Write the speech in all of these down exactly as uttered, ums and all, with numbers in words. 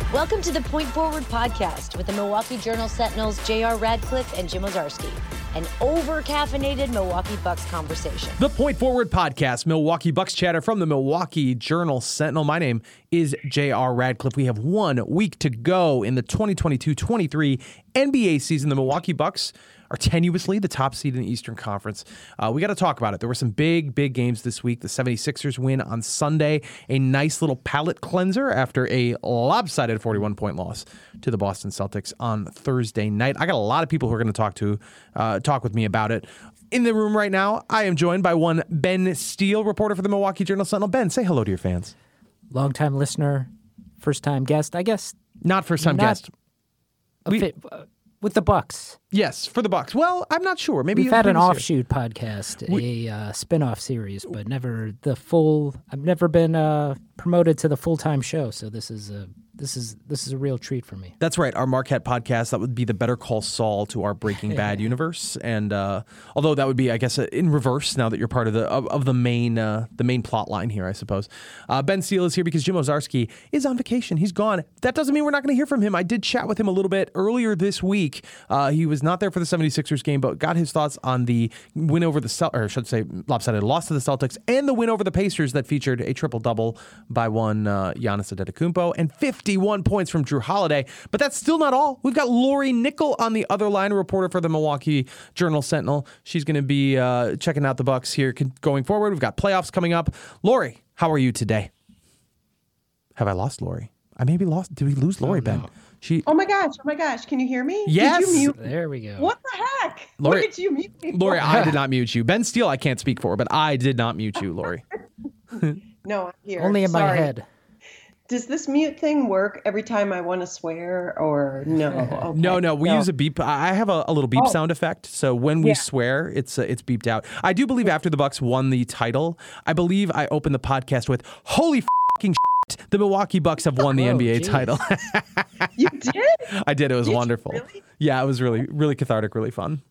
Welcome to the Point Forward podcast with the Milwaukee Journal Sentinel's J R Radcliffe and Jim Owczarski, an over-caffeinated Milwaukee Bucks conversation. The Point Forward podcast, Milwaukee Bucks chatter from the Milwaukee Journal Sentinel. My name is J R Radcliffe. We have one week to go in the twenty twenty-two twenty-three N B A season. The Milwaukee Bucks are tenuously the top seed in the Eastern Conference. Uh, we got to talk about it. There were some big, big games this week. The seventy-sixers win on Sunday, a nice little palate cleanser after a lopsided forty-one point loss to the Boston Celtics on Thursday night. I got a lot of people who are going to talk to uh, talk with me about it. In the room right now, I am joined by one Ben Steele, reporter for the Milwaukee Journal Sentinel. Ben, say hello to your fans. Long-time listener, first-time guest, I guess. Not first-time not guest. We, fit, uh, with the Bucks. Yes, for the Bucks. Well, I'm not sure. Maybe we've had an year. offshoot podcast, we, a uh, spin-off series, but never the full. I've never been uh, promoted to the full-time show, so this is a this is this is a real treat for me. That's right. Our Marquette podcast, that would be the Better Call Saul to our Breaking Bad universe, and uh, although that would be, I guess, uh, in reverse now that you're part of the of, of the main uh, the main plot line here, I suppose. Uh, Ben Steele is here because Jim Owczarski is on vacation. He's gone. That doesn't mean we're not going to hear from him. I did chat with him a little bit earlier this week. Uh, he was not there for the seventy-sixers game, but got his thoughts on the win over the Cel- or I should say lopsided loss to the Celtics and the win over the Pacers that featured a triple-double by one uh, Giannis Antetokounmpo and fifty-one points from Drew Holiday. But that's still not all. We've got Lori Nickel on the other line, a reporter for the Milwaukee Journal Sentinel. She's going to be uh, checking out the Bucks here going forward. We've got playoffs coming up. Lori, how are you today? Have I lost Lori? I maybe lost. Did we lose Lori, oh, Ben? No. She. Oh my gosh! Oh my gosh! Can you hear me? Yes. Did you mute? There we go. What the heck? Lori, what did you mute me for? Lori, I did not mute you. Ben Steele, I can't speak for, but I did not mute you, Lori. No, I'm here. Only in Sorry. my head. Does this mute thing work every time I want to swear or no? Okay. No, no. We no. use a beep. I have a, a little beep oh. sound effect. So when we yeah. swear, it's uh, it's beeped out. I do believe after the Bucks won the title, I believe I opened the podcast with "Holy fucking shit, the Milwaukee Bucks have won the oh, N B A geez. title." You did? I did. It was did wonderful. Really? Yeah, it was really, really cathartic, really fun.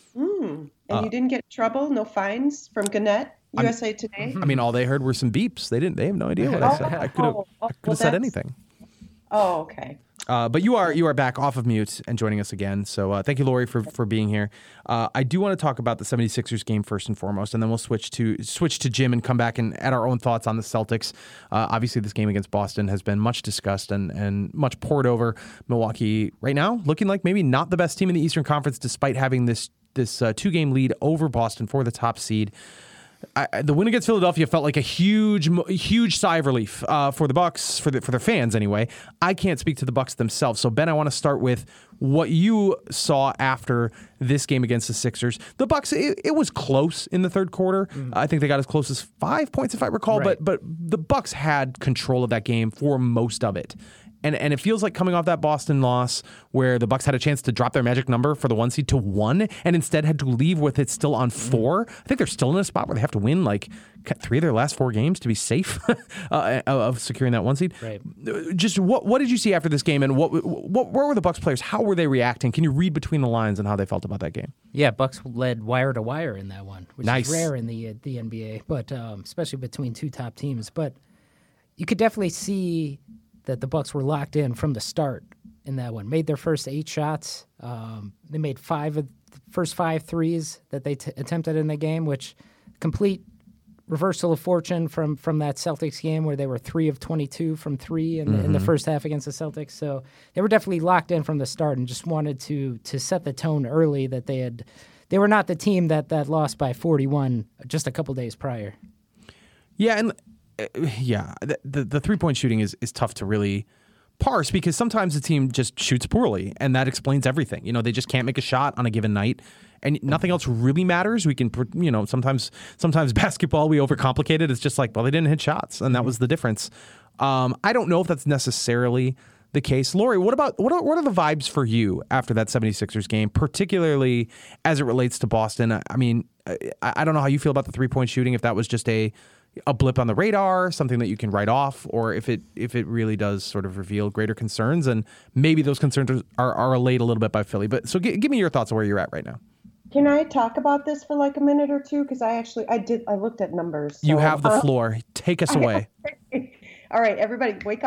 Mm. And Uh, you didn't get in trouble? No fines from Gannett, U S A I'm, Today? I mean, all they heard were some beeps. They didn't. They have no idea what I said. I could have. Oh, I could have well, said that's- anything. Oh, okay. Uh, but you are you are back off of mute and joining us again. So uh, thank you, Lori, for, for being here. Uh, I do want to talk about the seventy-sixers game first and foremost, and then we'll switch to switch to Jim and come back and add our own thoughts on the Celtics. Uh, obviously, this game against Boston has been much discussed and, and much poured over. Milwaukee right now looking like maybe not the best team in the Eastern Conference, despite having this this uh, two game lead over Boston for the top seed. I, the win against Philadelphia felt like a huge, huge sigh of relief uh, for the Bucks, for the, for their fans anyway. I can't speak to the Bucks themselves, so Ben, I want to start with what you saw after this game against the Sixers. The Bucks, it, it was close in the third quarter. Mm. I think they got as close as five points, if I recall. Right. But but the Bucks had control of that game for most of it. And and it feels like coming off that Boston loss where the Bucks had a chance to drop their magic number for the one seed to one and instead had to leave with it still on four. I think they're still in a spot where they have to win like three of their last four games to be safe uh, of securing that one seed. Right. Just what what did you see after this game, and what what where were the Bucks players? How were they reacting? Can you read between the lines on how they felt about that game? Yeah, Bucks led wire to wire in that one, which Nice. is rare in the uh, the N B A, but um, especially between two top teams. But you could definitely see that the Bucks were locked in from the start in that one. Made their first eight shots. Um, they made five of the first five threes that they t- attempted in the game, which complete reversal of fortune from from that Celtics game where they were three of twenty-two from three in, mm-hmm. the, in the first half against the Celtics. So they were definitely locked in from the start and just wanted to to set the tone early that they had. They were not the team that that lost by forty-one just a couple days prior. Yeah, and uh, yeah, the, the the three point shooting is is tough to really parse because sometimes the team just shoots poorly, and that explains everything. You know, they just can't make a shot on a given night, and nothing else really matters. We can, you know, sometimes sometimes basketball we overcomplicate it. It's just like, well, they didn't hit shots, and that was the difference. Um, I don't know if that's necessarily the case. Lori, what about what are, what are the vibes for you after that seventy-sixers game, particularly as it relates to Boston? I, I mean, I, I don't know how you feel about the three point shooting. If that was just a a blip on the radar, something that you can write off, or if it if it really does sort of reveal greater concerns, and maybe those concerns are, are allayed a little bit by Philly. But so g- give me your thoughts on where you're at right now. Can I talk about this for like a minute or two? Because I actually, I did, I looked at numbers. So, You have the uh, floor. Take us away. All right, everybody, wake up.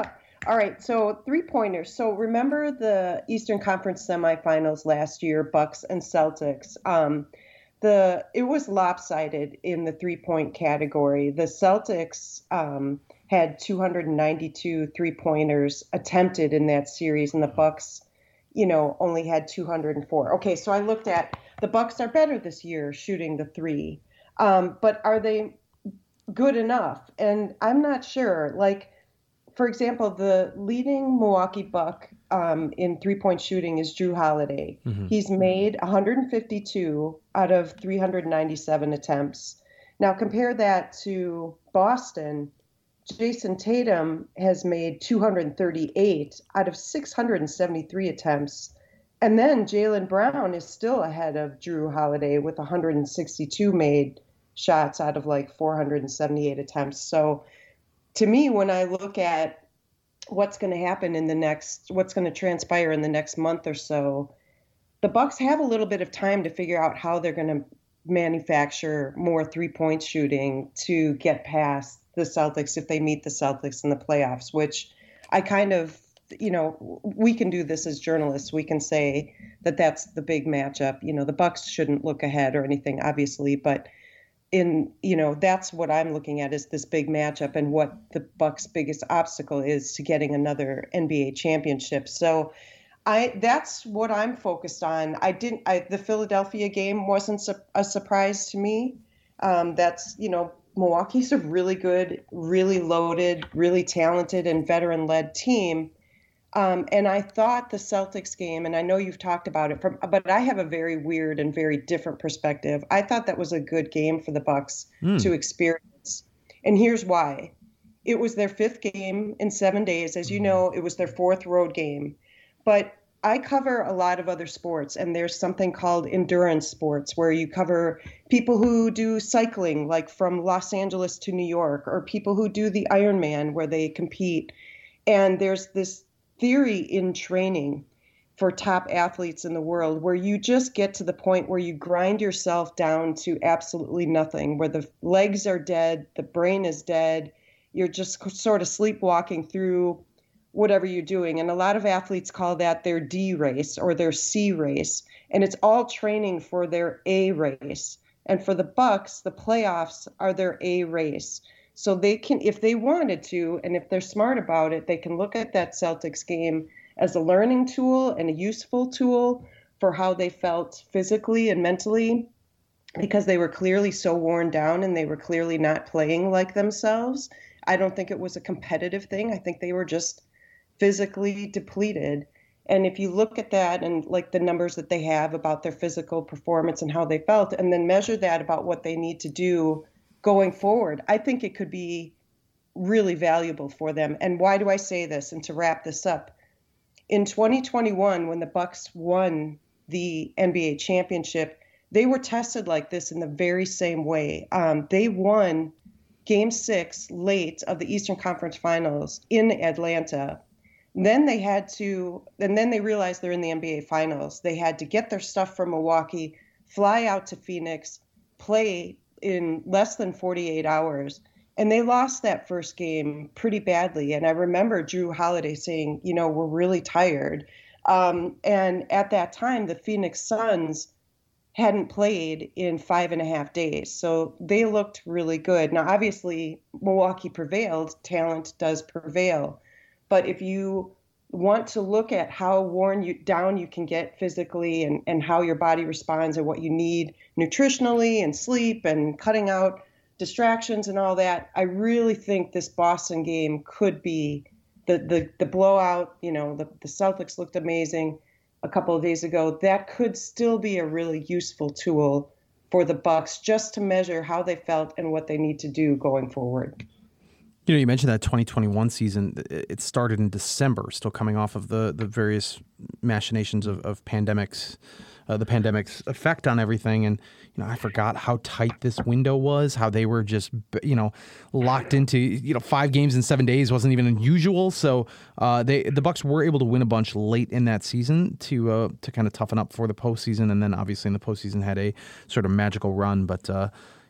All right, so three-pointers. So remember the Eastern Conference semifinals last year, Bucks and Celtics. Um, the it was lopsided in the three-point category. The Celtics um, had two hundred ninety-two three-pointers attempted in that series, and the Bucks, you know, only had two hundred four. Okay, so I looked at the Bucks are better this year shooting the three, um, but are they good enough? And I'm not sure. Like, for example, the leading Milwaukee Buck um, in three-point shooting is Drew Holiday. Mm-hmm. He's made one hundred fifty-two out of three hundred ninety-seven attempts. Now compare that to Boston. Jason Tatum has made two hundred thirty-eight out of six hundred seventy-three attempts. And then Jaylen Brown is still ahead of Drew Holiday with one hundred sixty-two made shots out of like four hundred seventy-eight attempts. So to me, when I look at what's going to happen in the next, what's going to transpire in the next month or so, the Bucks have a little bit of time to figure out how they're going to manufacture more three-point shooting to get past the Celtics if they meet the Celtics in the playoffs, which I kind of, you know, we can do this as journalists. We can say that that's the big matchup. You know, the Bucks shouldn't look ahead or anything, obviously, but in, you know, that's what I'm looking at is this big matchup and what the Bucks' biggest obstacle is to getting another N B A championship. So I that's what I'm focused on. I didn't I, the Philadelphia game wasn't su- a surprise to me. Um, that's, you know, Milwaukee's a really good, really loaded, really talented and veteran-led team. Um, and I thought the Celtics game, and I know you've talked about it, from, but I have a very weird and very different perspective. I thought that was a good game for the Bucks mm. to experience. And here's why. It was their fifth game in seven days. As you know, it was their fourth road game. But I cover a lot of other sports, and there's something called endurance sports where you cover people who do cycling, like from Los Angeles to New York, or people who do the Ironman where they compete. And there's this theory in training for top athletes in the world where you just get to the point where you grind yourself down to absolutely nothing, where the legs are dead, the brain is dead, you're just sort of sleepwalking through whatever you're doing. And a lot of athletes call that their D race or their C race, and it's all training for their A race. And for the Bucks, the playoffs are their A race. So they can, if they wanted to, and if they're smart about it, they can look at that Celtics game as a learning tool and a useful tool for how they felt physically and mentally, because they were clearly so worn down and they were clearly not playing like themselves. I don't think it was a competitive thing. I think they were just physically depleted. And if you look at that and like the numbers that they have about their physical performance and how they felt, and then measure that about what they need to do going forward, I think it could be really valuable for them. And why do I say this? And to wrap this up, in twenty twenty-one, when the Bucks won the N B A championship, they were tested like this in the very same way. Um, they won Game Six late of the Eastern Conference Finals in Atlanta. Then they had to, and then they realized they're in the N B A Finals. They had to get their stuff from Milwaukee, fly out to Phoenix, play in less than forty-eight hours. And they lost that first game pretty badly. And I remember Drew Holiday saying, you know, we're really tired. Um, and at that time, the Phoenix Suns hadn't played in five and a half days. So they looked really good. Now, obviously, Milwaukee prevailed. Talent does prevail. But if you want to look at how worn you down you can get physically and, and how your body responds and what you need nutritionally and sleep and cutting out distractions and all that, I really think this Boston game could be the the, the blowout. You know, the, the Celtics looked amazing a couple of days ago. That could still be a really useful tool for the Bucks just to measure how they felt and what they need to do going forward. You know, you mentioned that twenty twenty-one season. It started in December, still coming off of the, the various machinations of, of pandemics, uh, the pandemic's effect on everything. And, you know, I forgot how tight this window was, how they were just, you know, locked into, you know, five games in seven days wasn't even unusual. So uh, they the Bucks were able to win a bunch late in that season to uh, to kind of toughen up for the postseason. And then obviously in the postseason had a sort of magical run. But, uh,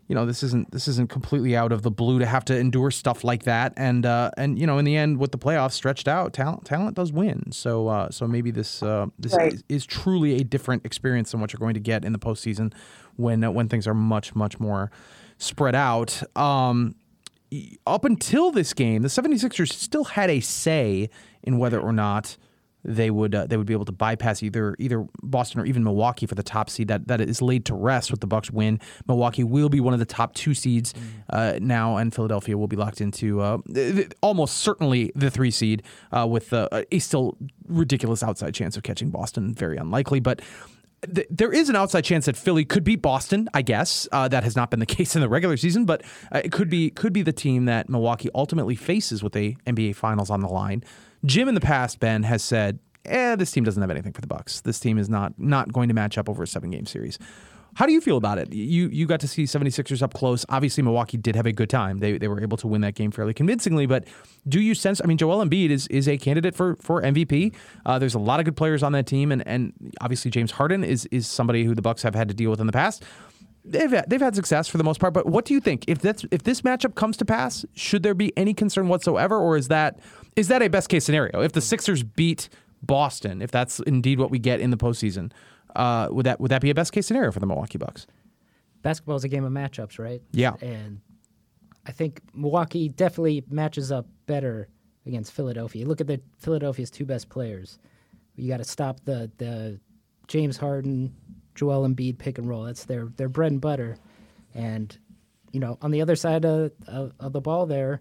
you know, this isn't this isn't completely out of the blue to have to endure stuff like that. And uh, and you know, in the end, with the playoffs stretched out, talent talent does win. So uh, so maybe this uh, this right. is, is truly a different experience than what you're going to get in the postseason when uh, when things are much much more spread out. Um, up until this game, the 76ers still had a say in whether or not they would uh, they would be able to bypass either either Boston or even Milwaukee for the top seed. That that is laid to rest with the Bucks win. Milwaukee will be one of the top two seeds uh, now, and Philadelphia will be locked into uh, almost certainly the three seed uh, with uh, a still ridiculous outside chance of catching Boston. Very unlikely, but th- there is an outside chance that Philly could beat Boston. I guess uh, that has not been the case in the regular season, but uh, it could be could be the team that Milwaukee ultimately faces with a N B A Finals on the line. Jim in the past, Ben, has said, eh, this team doesn't have anything for the Bucks. This team is not not going to match up over a seven-game series. How do you feel about it? You you got to see 76ers up close. Obviously, Milwaukee did have a good time. They they were able to win that game fairly convincingly, but do you sense, I mean, Joel Embiid is is a candidate for, for M V P. Uh, there's a lot of good players on that team, and, and obviously James Harden is is somebody who the Bucks have had to deal with in the past. They've had, they've had success for the most part, but what do you think? If that's if this matchup comes to pass, should there be any concern whatsoever, or is that is that a best case scenario? If the Sixers beat Boston, if that's indeed what we get in the postseason, uh, would that would that be a best case scenario for the Milwaukee Bucks? Basketball is a game of matchups, right? Yeah, and I think Milwaukee definitely matches up better against Philadelphia. You look at the Philadelphia's two best players. You got to stop the the James Harden, Joel Embiid pick and roll. That's their their bread and butter. And you know, on the other side of of, of the ball, there,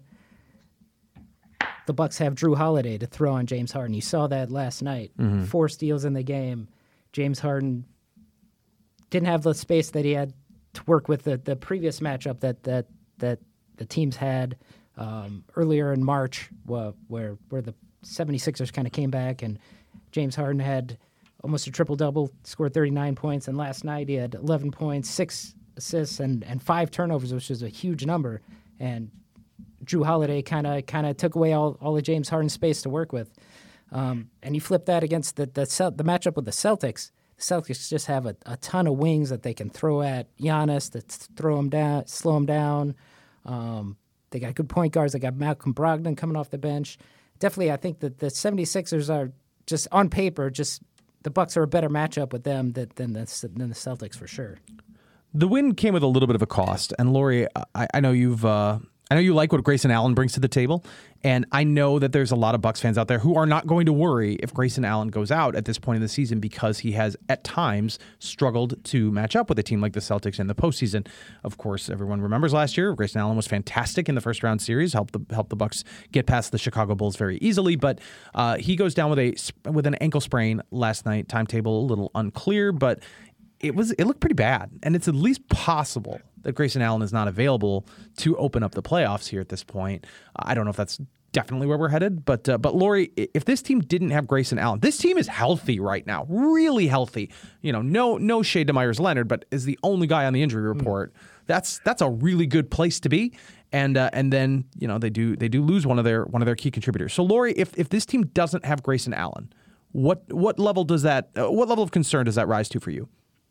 the Bucks have Drew Holiday to throw on James Harden. You saw that last night. Mm-hmm. Four steals in the game. James Harden didn't have the space that he had to work with the, the previous matchup that that that the teams had um, earlier in March, where where, where the 76ers kind of came back, and James Harden had almost a triple-double, scored thirty-nine points, and last night he had eleven points, six assists, and, and five turnovers, which is a huge number. And Drew Holiday kind of kind of took away all, all of James Harden's space to work with. Um, and you flip that against the the, the matchup with the Celtics. The Celtics just have a, a ton of wings that they can throw at Giannis, that throw him down, slow him down. Um, they got good point guards. They got Malcolm Brogdon coming off the bench. Definitely, I think that the 76ers are just, on paper, just the Bucks are a better matchup with them than, than, the, than the Celtics for sure. The win came with a little bit of a cost. And Lori, I, I know you've... Uh... I know you like what Grayson Allen brings to the table, and I know that there's a lot of Bucks fans out there who are not going to worry if Grayson Allen goes out at this point in the season because he has, at times, struggled to match up with a team like the Celtics in the postseason. Of course, everyone remembers last year, Grayson Allen was fantastic in the first-round series, helped the helped the Bucks get past the Chicago Bulls very easily, but uh, he goes down with a with an ankle sprain last night. Timetable a little unclear, but it was it looked pretty bad, and it's at least possible that Grayson Allen is not available to open up the playoffs here at this point. I don't know if that's definitely where we're headed, but uh, but Lori, if this team didn't have Grayson Allen, this team is healthy right now, really healthy. You know, no no shade to Myers Leonard, but is the only guy on the injury report. Mm. That's that's a really good place to be. And uh, and then you know they do they do lose one of their one of their key contributors. So Lori, if if this team doesn't have Grayson Allen, what what level does that uh, what level of concern does that rise to for you?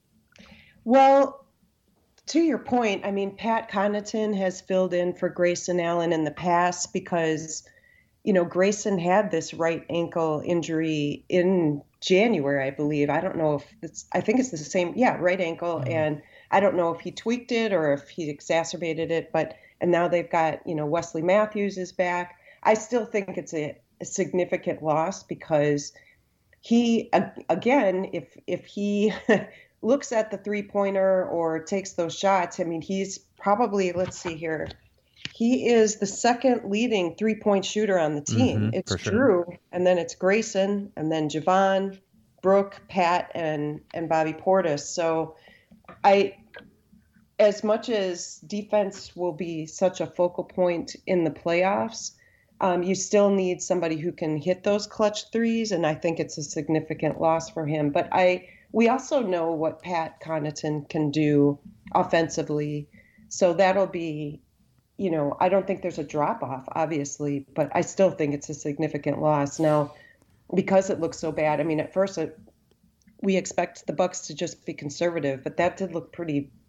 Well, to your point, I mean, Pat Connaughton has filled in for Grayson Allen in the past because, you know, Grayson had this right ankle injury in January, I believe. I don't know if it's, I think it's the same, yeah, right ankle. Mm-hmm. And I don't know if he tweaked it or if he exacerbated it, but, and now they've got, you know, Wesley Matthews is back. I still think it's a, a significant loss because he, again, if, if he, looks at the three-pointer or takes those shots, I mean, he's probably, let's see here, he is the second leading three-point shooter on the team. Mm-hmm, it's Drew, sure. And then it's Grayson, and then Javon, Brooke, Pat, and and Bobby Portis. So I, as much as defense will be such a focal point in the playoffs, um, you still need somebody who can hit those clutch threes, and I think it's a significant loss for him. But I... We also know what Pat Connaughton can do offensively. So that'll be, you know, I don't think there's a drop-off, obviously, but I still think it's a significant loss. Now, because it looks so bad, I mean, at first it, we expect the Bucks to just be conservative, but that did look pretty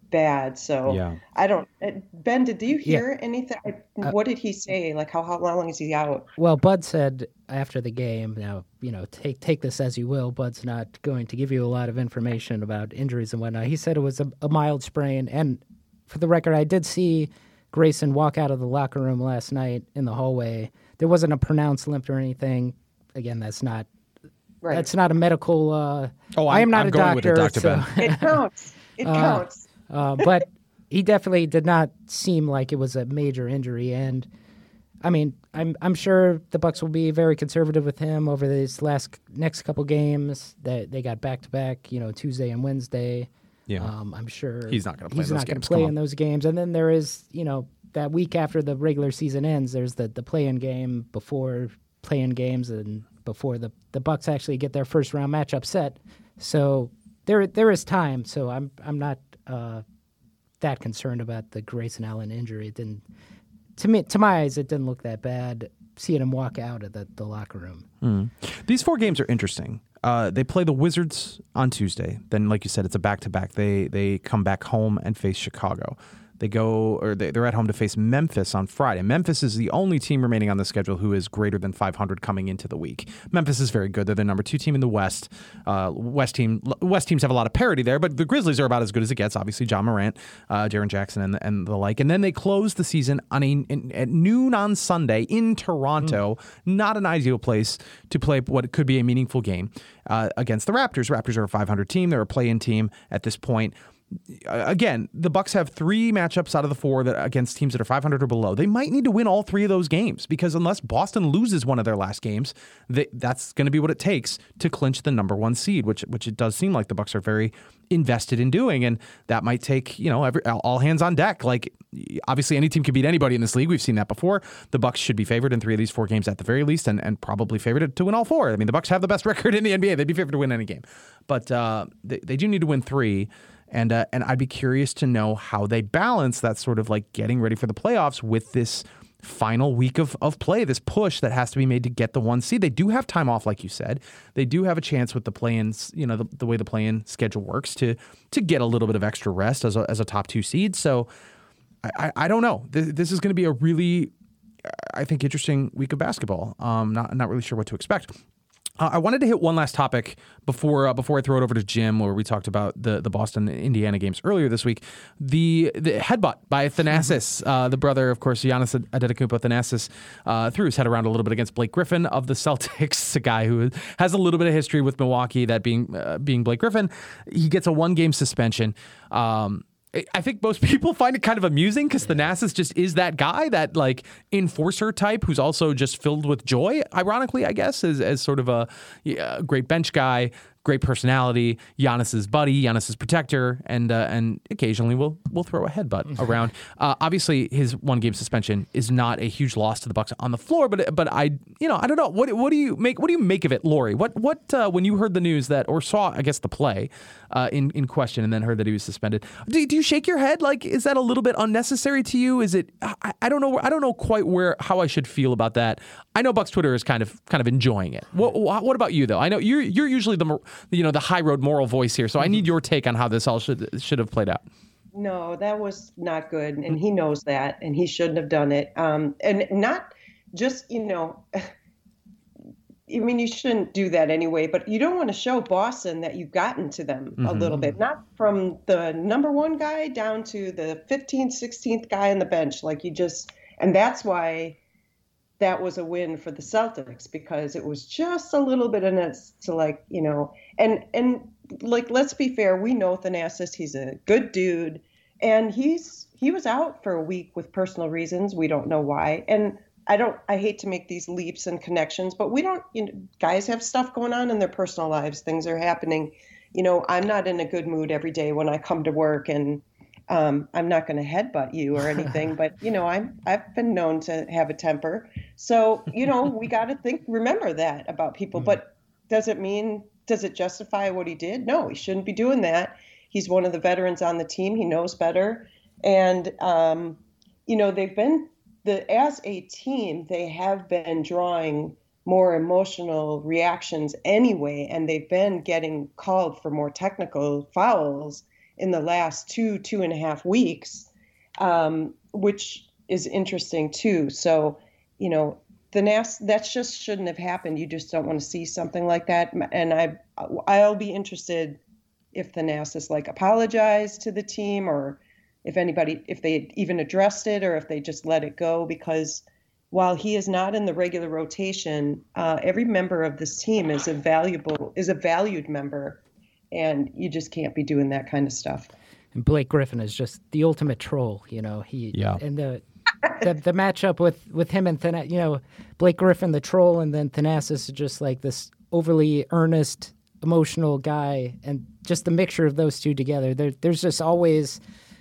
bad. So Yeah. I don't. Ben, did you hear Yeah. anything? Uh, what did he say? Like how how long is he out? Well, Bud said after the game, now, you know, take take this as you will. Bud's not going to give you a lot of information about injuries and whatnot. He said it was a, a mild sprain. And for the record, I did see Grayson walk out of the locker room last night in the hallway. There wasn't a pronounced limp or anything. Again, that's not Right. that's not a medical. Uh, Oh, I I'm, am not I'm a going doctor. with it, Doctor so- Ben. It counts. It counts. Uh, but he definitely did not seem like it was a major injury. And I mean, I'm I'm sure the Bucks will be very conservative with him over these last next couple games. That they got back to back, you know, Tuesday and Wednesday. Yeah. Um, I'm sure He's not gonna play He's in those not going games. to play Come in on. those games. And then there is, you know, that week after the regular season ends, there's the the play-in game before play-in games and before the the Bucks actually get their first round matchup set. So there there is time. So I'm I'm not. Uh, that concerned about the Grayson Allen injury. It didn't, to me, to my eyes, it didn't look that bad. Seeing him walk out of the, the locker room. Mm. These four games are interesting. Uh, they play the Wizards on Tuesday. Then, like you said, it's a back to back. They they come back home and face Chicago. They go, or they, they're at home to face Memphis on Friday. Memphis is the only team remaining on the schedule who is greater than five hundred coming into the week. Memphis is very good. They're the number two team in the West. Uh, West team, West teams have a lot of parity there, but the Grizzlies are about as good as it gets. Obviously, John Morant, uh, Jaren Jackson, and the, and the like. And then they close the season on a, in, at noon on Sunday in Toronto. Mm. Not an ideal place to play what could be a meaningful game uh, against the Raptors. Raptors are a five hundred team. They're a play-in team at this point. Again, the Bucks have three matchups out of the four that against teams that are five hundred or below. They might need to win all three of those games because unless Boston loses one of their last games, they, that's going to be what it takes to clinch the number one seed, which which it does seem like the Bucks are very invested in doing, and that might take you know every, all hands on deck. Like obviously, any team can beat anybody in this league. We've seen that before. The Bucks should be favored in three of these four games at the very least, and, and probably favored to win all four. I mean, the Bucks have the best record in the N B A. They'd be favored to win any game, but uh, they, they do need to win three. And uh, and I'd be curious to know how they balance that sort of like getting ready for the playoffs with this final week of, of play, this push that has to be made to get the one seed. They do have time off, like you said. They do have a chance with the play-ins, you know, the, the way the play-in schedule works to to get a little bit of extra rest as a, as a top two seed. So I, I, I don't know. This, this is going to be a really, I think, interesting week of basketball. Um, not not really sure what to expect. Uh, I wanted to hit one last topic before uh, before I throw it over to Jim, where we talked about the, the Boston Indiana games earlier this week. The the headbutt by Thanasis, uh, the brother, of course, Giannis Antetokounmpo. Thanasis uh, threw his head around a little bit against Blake Griffin of the Celtics, a guy who has a little bit of history with Milwaukee, that being uh, being Blake Griffin. He gets a one game suspension. Um, I think most people find it kind of amusing because Thanasis just is that guy, that like enforcer type who's also just filled with joy, ironically, I guess, as, as sort of a yeah, great bench guy, great personality, Giannis's buddy, Giannis's protector, and uh, and occasionally we'll we'll throw a headbutt around. Uh, obviously, his one game suspension is not a huge loss to the Bucks on the floor, but but I you know I don't know what what do you make what do you make of it, Lori? What what uh, when you heard the news that or saw I guess the play uh, in in question and then heard that he was suspended, do, do you shake your head like is that a little bit unnecessary to you? Is it I, I don't know I don't know quite where how I should feel about that. I know Bucks Twitter is kind of kind of enjoying it. What what about you though? I know you're you're usually the you know the high road moral voice here, so I need your take on how this all should should have played out. No, that was not good, and he knows that, and he shouldn't have done it. Um, and not just you know, I mean, you shouldn't do that anyway. But you don't want to show Boston that you've gotten to them mm-hmm. a little bit, not from the number one guy down to the fifteenth, sixteenth guy on the bench. Like you just, and that's why. That was a win for the Celtics because it was just a little bit in it to like, you know, and, and like, let's be fair. We know Thanasis, he's a good dude and he's, he was out for a week with personal reasons. We don't know why. And I don't, I hate to make these leaps and connections, but we don't, you know, guys have stuff going on in their personal lives. Things are happening. You know, I'm not in a good mood every day when I come to work and, Um, I'm not going to headbutt you or anything, but you know, I'm, I've been known to have a temper. So, you know, we got to think, remember that about people, but does it mean, does it justify what he did? No, he shouldn't be doing that. He's one of the veterans on the team. He knows better. And, um, you know, they've been the, as a team, they have been drawing more emotional reactions anyway. And they've been getting called for more technical fouls. in the last two, two and a half weeks, um, which is interesting too. So, you know, the N A S, that just shouldn't have happened. You just don't want to see something like that. And I, I'll be interested if the N A S has like apologized to the team, or if anybody, if they even addressed it, or if they just let it go, because while he is not in the regular rotation, uh, every member of this team is a valuable, is a valued member, and you just can't be doing that kind of stuff. And Blake Griffin is just the ultimate troll, you know. He yeah. and the the, the matchup with, with him and Thanasis, you know, Blake Griffin the troll, and then Thanasis is just like this overly earnest, emotional guy, and just the mixture of those two together. There, there's just always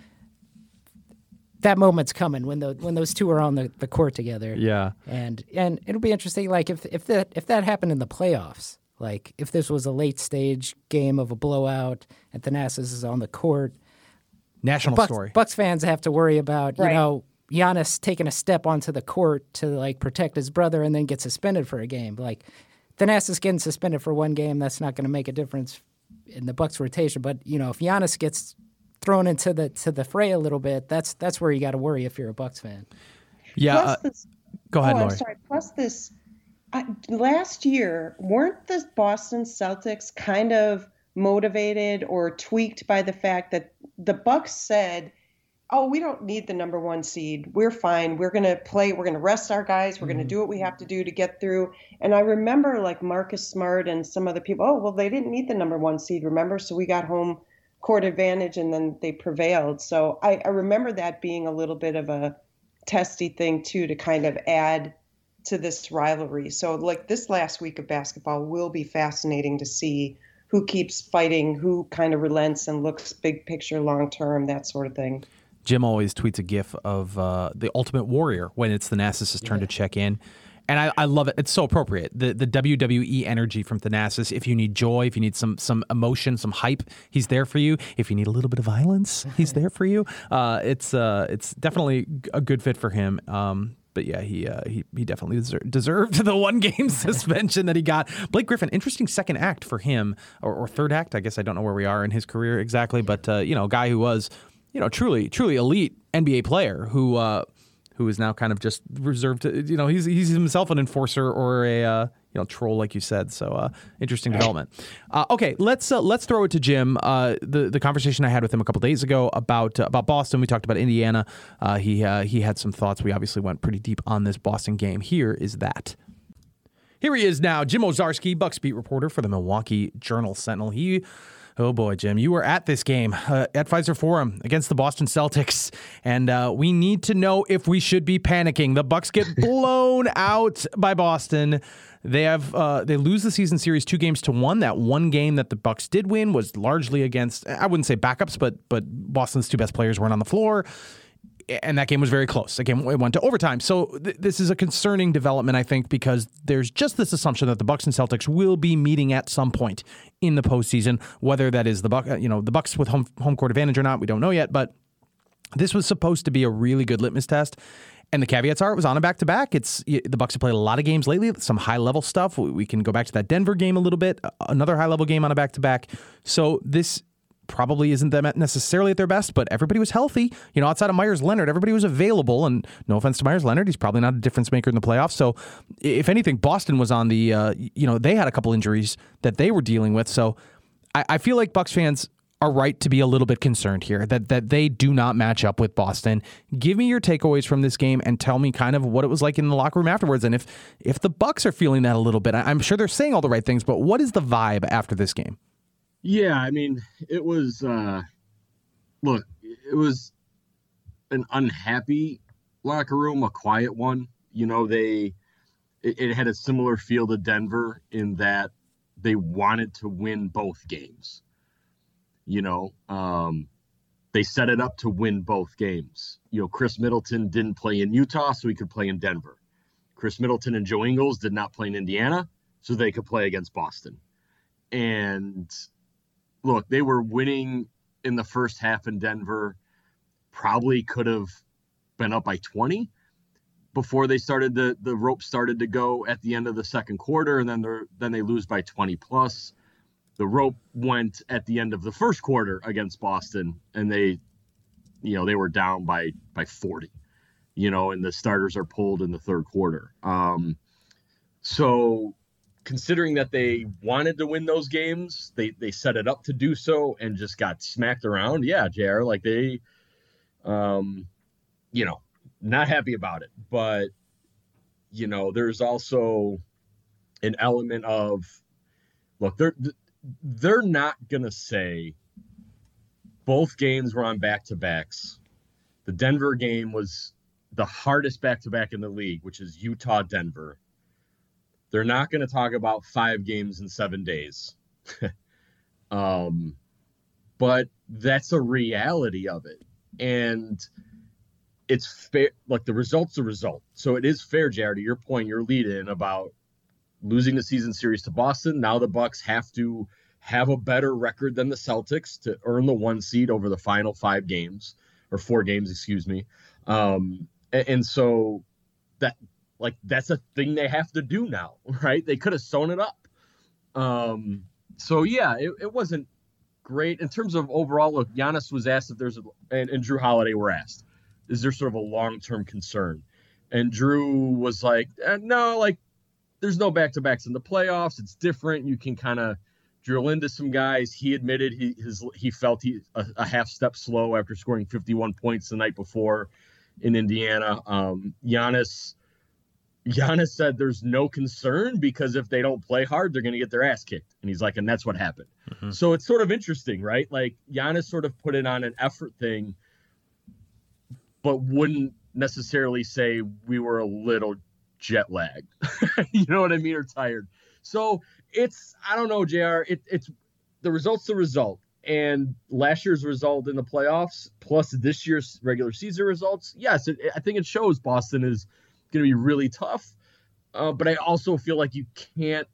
that moment's coming when the when those two are on the, the court together. Yeah, and and it'll be interesting. Like if if that if that happened in the playoffs, like if this was a late stage game of a blowout and Thanasis is on the court, national Bucks, story. Bucks fans have to worry about right. you know Giannis taking a step onto the court to like protect his brother and then get suspended for a game. Like Thanasis getting suspended for one game, that's not going to make a difference in the Bucks rotation. But you know if Giannis gets thrown into the to the fray a little bit, that's that's where you got to worry if you're a Bucks fan. Yeah, uh, this, go ahead, oh, Lori. I'm sorry. Plus this, uh, last year, weren't the Boston Celtics kind of motivated or tweaked by the fact that the Bucks said, oh, we don't need the number one seed. We're fine. We're going to play. We're going to rest our guys. We're mm-hmm. going to do what we have to do to get through. And I remember like Marcus Smart and some other people, oh, well, they didn't need the number one seed, remember? So we got home court advantage, and then they prevailed. So I, I remember that being a little bit of a testy thing too, to kind of add to this rivalry. So like this last week of basketball will be fascinating to see who keeps fighting, who kind of relents and looks big picture, long term, that sort of thing. Jim always tweets a gif of uh, the Ultimate Warrior when it's Thanasis' turn yeah. to check in. And I, I love it. It's so appropriate. The the W W E energy from Thanasis. If you need joy, if you need some some emotion, some hype, he's there for you. If you need a little bit of violence, he's there for you. Uh, it's uh, it's definitely a good fit for him. Um, but yeah, he uh, he he definitely deser- deserved the one game suspension that he got. Blake Griffin, interesting second act for him, or, or third act. I guess I don't know where we are in his career exactly, but uh, you know, a guy who was you know truly truly elite N B A player who. Uh, who is now kind of just reserved to, you know, he's he's himself an enforcer or a, uh, you know, troll, like you said. So uh, interesting development. Uh, okay, let's uh, let's throw it to Jim. Uh, the the conversation I had with him a couple days ago about uh, about Boston. We talked about Indiana. Uh, he uh, he had some thoughts. We obviously went pretty deep on this Boston game. Here is that. Here he is now, Jim Owczarski, Bucks beat reporter for the Milwaukee Journal-Sentinel. He. Oh boy, Jim, you were at this game uh, at Pfizer Forum against the Boston Celtics, and uh, we need to know if we should be panicking. The Bucks get blown out by Boston. They have uh, they lose the season series two games to one. That one game that the Bucks did win was largely against, I wouldn't say backups, but but Boston's two best players weren't on the floor. And that game was very close. Again, it went to overtime. So th- this is a concerning development, I think, because there's just this assumption that the Bucks and Celtics will be meeting at some point in the postseason. Whether that is the Buck, you know, the Bucks with home home court advantage or not, we don't know yet. But this was supposed to be a really good litmus test. And the caveats are it was on a back-to-back. It's the Bucks have played a lot of games lately, some high-level stuff. We, we can go back to that Denver game a little bit, another high-level game on a back-to-back. So this probably isn't them necessarily at their best, but everybody was healthy. You know, outside of Myers Leonard, everybody was available. And no offense to Myers Leonard, he's probably not a difference maker in the playoffs. So if anything, Boston was on the, uh, you know, they had a couple injuries that they were dealing with. So I, I feel like Bucks fans are right to be a little bit concerned here that that they do not match up with Boston. Give me your takeaways from this game and tell me kind of what it was like in the locker room afterwards. And if if the Bucks are feeling that a little bit, I'm sure they're saying all the right things, but what is the vibe after this game? Yeah, I mean, it was, uh, look, it was an unhappy locker room, a quiet one. You know, they, it, it had a similar feel to Denver in that they wanted to win both games. You know, um, they set it up to win both games. You know, Chris Middleton didn't play in Utah, so he could play in Denver. Chris Middleton and Joe Ingles did not play in Indiana, so they could play against Boston. And look, they were winning in the first half in Denver, probably could have been up by twenty before they started the the rope started to go at the end of the second quarter, and then they're then they lose by twenty plus. the rope went at the end of the first quarter against Boston, and they, you know, they were down by by forty, you know, and the starters are pulled in the third quarter. Um, so considering that they wanted to win those games, they they set it up to do so and just got smacked around. Yeah, J R, like they, um, you know, not happy about it. But, you know, there's also an element of, look, they're they're not gonna say both games were on back-to-backs. The Denver game was the hardest back-to-back in the league, which is Utah-Denver. They're not going to talk about five games in seven days. um, but that's a reality of it. And it's fair. Like, the result's the result. So it is fair, Jared, to your point, your lead in about losing the season series to Boston. Now the Bucks have to have a better record than the Celtics to earn the one seed over the final five games or four games, excuse me. Um, and, and so that, like, that's a thing they have to do now, right? They could have sewn it up. Um, so yeah, it, it wasn't great in terms of overall. Look, Giannis was asked if there's a, and, and Drew Holiday were asked, is there sort of a long-term concern? And Drew was like, eh, no, like, there's no back-to-backs in the playoffs. It's different. You can kind of drill into some guys. He admitted he his he felt he a, a half step slow after scoring fifty-one points the night before in Indiana. Um, Giannis, Giannis said there's no concern because if they don't play hard, they're going to get their ass kicked. And he's like, and that's what happened. Mm-hmm. So it's sort of interesting, right? Like, Giannis sort of put it on an effort thing, but wouldn't necessarily say we were a little jet lagged. You know what I mean? Or tired. So it's, I don't know, J R, it, it's the result's the result. And last year's result in the playoffs plus this year's regular season results, yes, it, I think it shows Boston is going to be really tough. Uh, but I also feel like you can't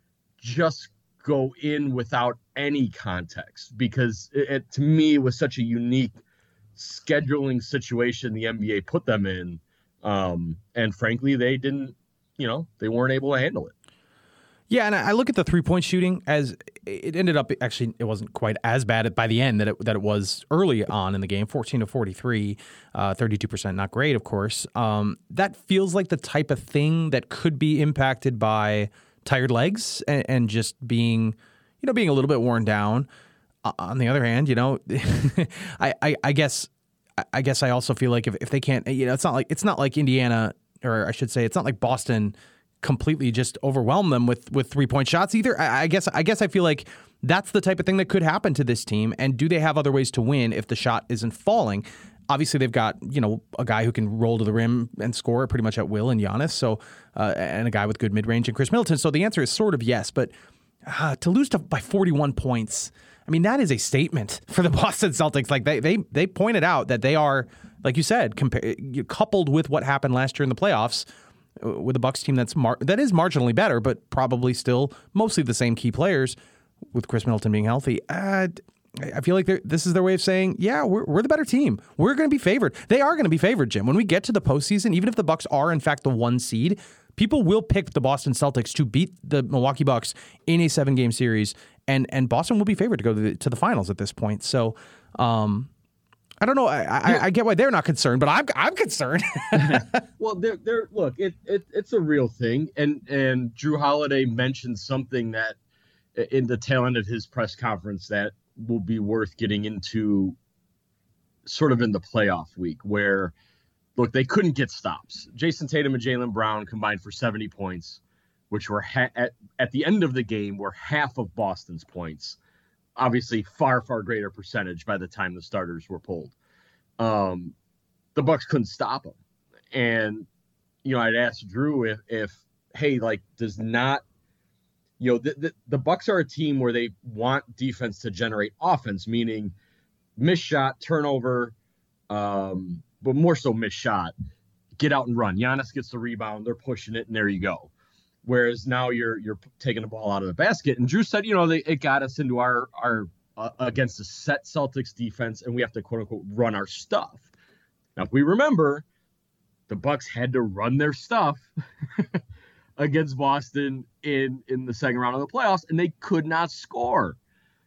just go in without any context because it, it to me it was such a unique scheduling situation the N B A put them in. Um, and frankly, they didn't, you know, they weren't able to handle it. Yeah, and I look at the three-point shooting as it ended up, actually, it wasn't quite as bad by the end that it, that it was early on in the game, fourteen to forty-three, uh, thirty-two percent, not great, of course. Um, that feels like the type of thing that could be impacted by tired legs and, and just being, you know, being a little bit worn down. Uh, on the other hand, you know, I, I, I guess I guess I also feel like if, if they can't, you know, it's not like it's not like Indiana, or I should say, it's not like Boston completely just overwhelm them with with three point shots either. I, I guess I guess I feel like that's the type of thing that could happen to this team. And do they have other ways to win if the shot isn't falling? Obviously, they've got, you know, a guy who can roll to the rim and score pretty much at will in Giannis. So uh, and a guy with good mid range in Chris Middleton. So the answer is sort of yes, but uh, to lose to by forty-one points. I mean, that is a statement for the Boston Celtics. Like they they they pointed out that they are, like you said, compa- coupled with what happened last year in the playoffs, with a Bucks team that's mar- that is marginally better, but probably still mostly the same key players, with Chris Middleton being healthy. Uh, I feel like this is their way of saying, yeah, we're we're the better team. We're going to be favored. They are going to be favored, Jim. When we get to the postseason, even if the Bucks are in fact the one seed, people will pick the Boston Celtics to beat the Milwaukee Bucks in a seven-game series, and and Boston will be favored to go to the, to the finals at this point. So, um, I don't know. I, I, I get why they're not concerned, but I'm I'm concerned. Well, they're they're look, it, it it's a real thing, and and Drew Holiday mentioned something that in the tail end of his press conference that will be worth getting into, sort of in the playoff week, where look, they couldn't get stops. Jason Tatum and Jaylen Brown combined for seventy points, which were ha- at at the end of the game were half of Boston's points. Obviously, far, far greater percentage by the time the starters were pulled. Um, the Bucks couldn't stop them. And, you know, I'd asked Drew if, if hey, like, does not, you know, the, the, the Bucks are a team where they want defense to generate offense, meaning miss shot, turnover, um, but more so miss shot, get out and run. Giannis gets the rebound, they're pushing it, and there you go. Whereas now you're you're taking the ball out of the basket. And Drew said, you know, they, it got us into our our uh, against the set Celtics defense, and we have to quote unquote run our stuff. Now, if we remember, the Bucks had to run their stuff against Boston in, in the second round of the playoffs, and they could not score.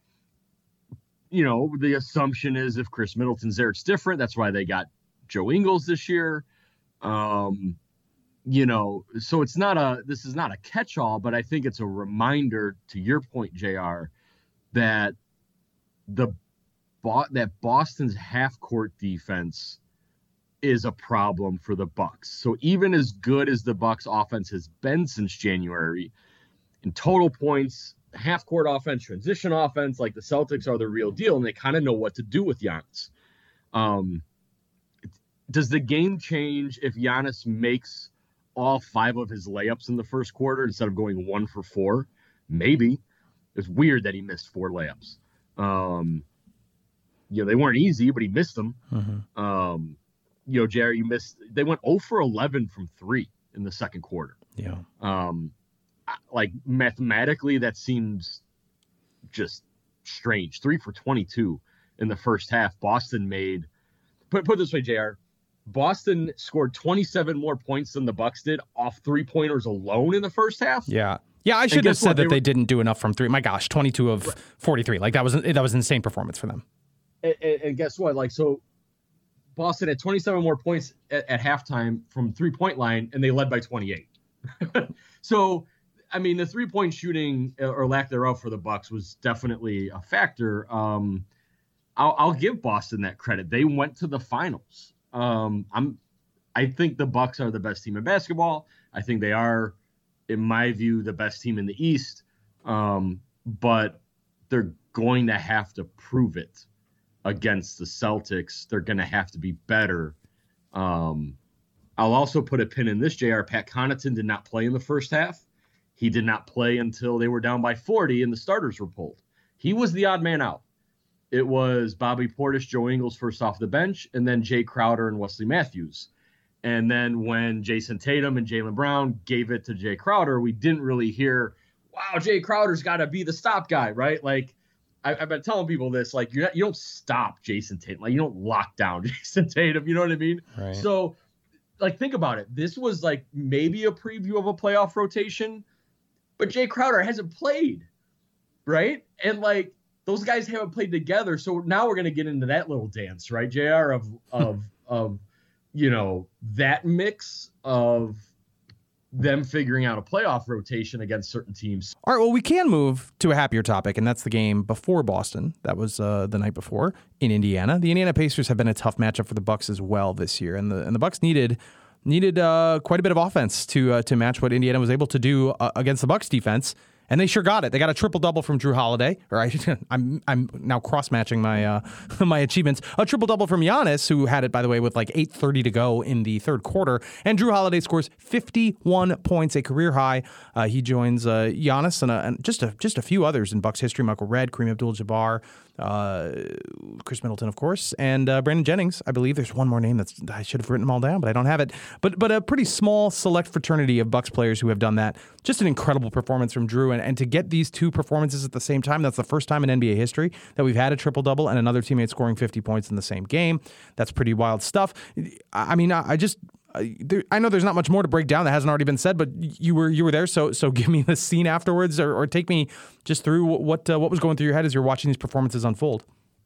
You know, the assumption is if Chris Middleton's there, it's different. That's why they got Joe Ingles this year. Um, you know, so it's not a, this is not a catch-all, but I think it's a reminder, to your point, J R, that the that Boston's half-court defense is a problem for the Bucks. So even as good as the Bucks offense has been since January, in total points, half-court offense, transition offense, like the Celtics are the real deal, and they kind of know what to do with Giannis. Um, does the game change if Giannis makes all five of his layups in the first quarter instead of going one for four? Maybe. It's weird that he missed four layups. Um, you know, they weren't easy, but he missed them. Mm-hmm. Um, you know, Jerry, you missed, they went zero for eleven from three in the second quarter. Yeah. Um, like mathematically, that seems just strange. Three for twenty-two in the first half. Boston made, put, put it this way, J R, Boston scored twenty-seven more points than the Bucks did off three-pointers alone in the first half. Yeah. Yeah, I should have said what? that they, were, they didn't do enough from three. My gosh, twenty-two of forty-three. Like, that was that was an insane performance for them. And, and guess what? Like, so Boston had twenty-seven more points at, at halftime from three-point line, and they led by twenty-eight. So, I mean, the three-point shooting or lack thereof for the Bucks was definitely a factor. Um, I'll, I'll give Boston that credit. They went to the finals. Um, I'm, I think the Bucks are the best team in basketball. I think they are, in my view, the best team in the East. Um, but they're going to have to prove it against the Celtics. They're going to have to be better. Um, I'll also put a pin in this, J R. Pat Connaughton did not play in the first half. He did not play until they were down by forty and the starters were pulled. He was the odd man out. It was Bobby Portis, Joe Ingles first off the bench, and then Jay Crowder and Wesley Matthews. And then when Jason Tatum and Jaylen Brown gave it to Jay Crowder, we didn't really hear, wow, Jay Crowder's got to be the stop guy, right? Like, I, I've been telling people this, like, you're not, you don't stop Jason Tatum. Like, you don't lock down Jason Tatum. You know what I mean? Right. So, like, think about it. This was, like, maybe a preview of a playoff rotation, but Jay Crowder hasn't played, right? And, like, those guys haven't played together. So now we're going to get into that little dance, right, J R, of, of, of, you know, that mix of them figuring out a playoff rotation against certain teams. All right, well, we can move to a happier topic, and that's the game before Boston. That was uh, the night before in Indiana. The Indiana Pacers have been a tough matchup for the Bucks as well this year, and the and the Bucks needed needed uh, quite a bit of offense to uh, to match what Indiana was able to do uh, against the Bucks defense. And they sure got it. They got a triple double from Drew Holiday. Or I, I'm I'm now cross matching my uh, my achievements. A triple double from Giannis, who had it, by the way, with like eight thirty to go in the third quarter. And Drew Holiday scores fifty-one points, a career high. Uh, he joins uh, Giannis and, a, and just a just a few others in Bucks history: Michael Redd, Kareem Abdul-Jabbar, uh, Chris Middleton, of course, and uh, Brandon Jennings. I believe there's one more name that's I should have written them all down, but I don't have it. But but a pretty small select fraternity of Bucks players who have done that. Just an incredible performance from Drew, and, and to get these two performances at the same time, that's the first time in N B A history that we've had a triple-double and another teammate scoring fifty points in the same game. That's pretty wild stuff. I mean, I, I just... I, there, I know there's not much more to break down that hasn't already been said, but you were you were there, so so give me the scene afterwards, or, or take me just through what uh, what was going through your head as you're watching these performances unfold.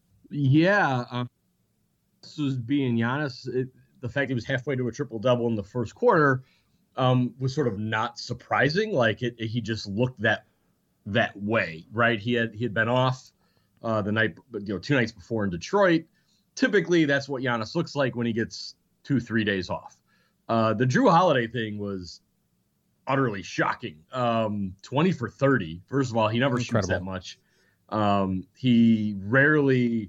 Yeah, um, this was being Giannis. It, the fact he was halfway to a triple-double in the first quarter um, was sort of not surprising. Like it, it, he just looked that that way, right? He had he had been off uh, the night, you know, two nights before in Detroit. Typically, that's what Giannis looks like when he gets two, three days off. Uh, the Drew Holiday thing was utterly shocking. Um, twenty for thirty. First of all, he never Incredible. shoots that much. Um, he rarely,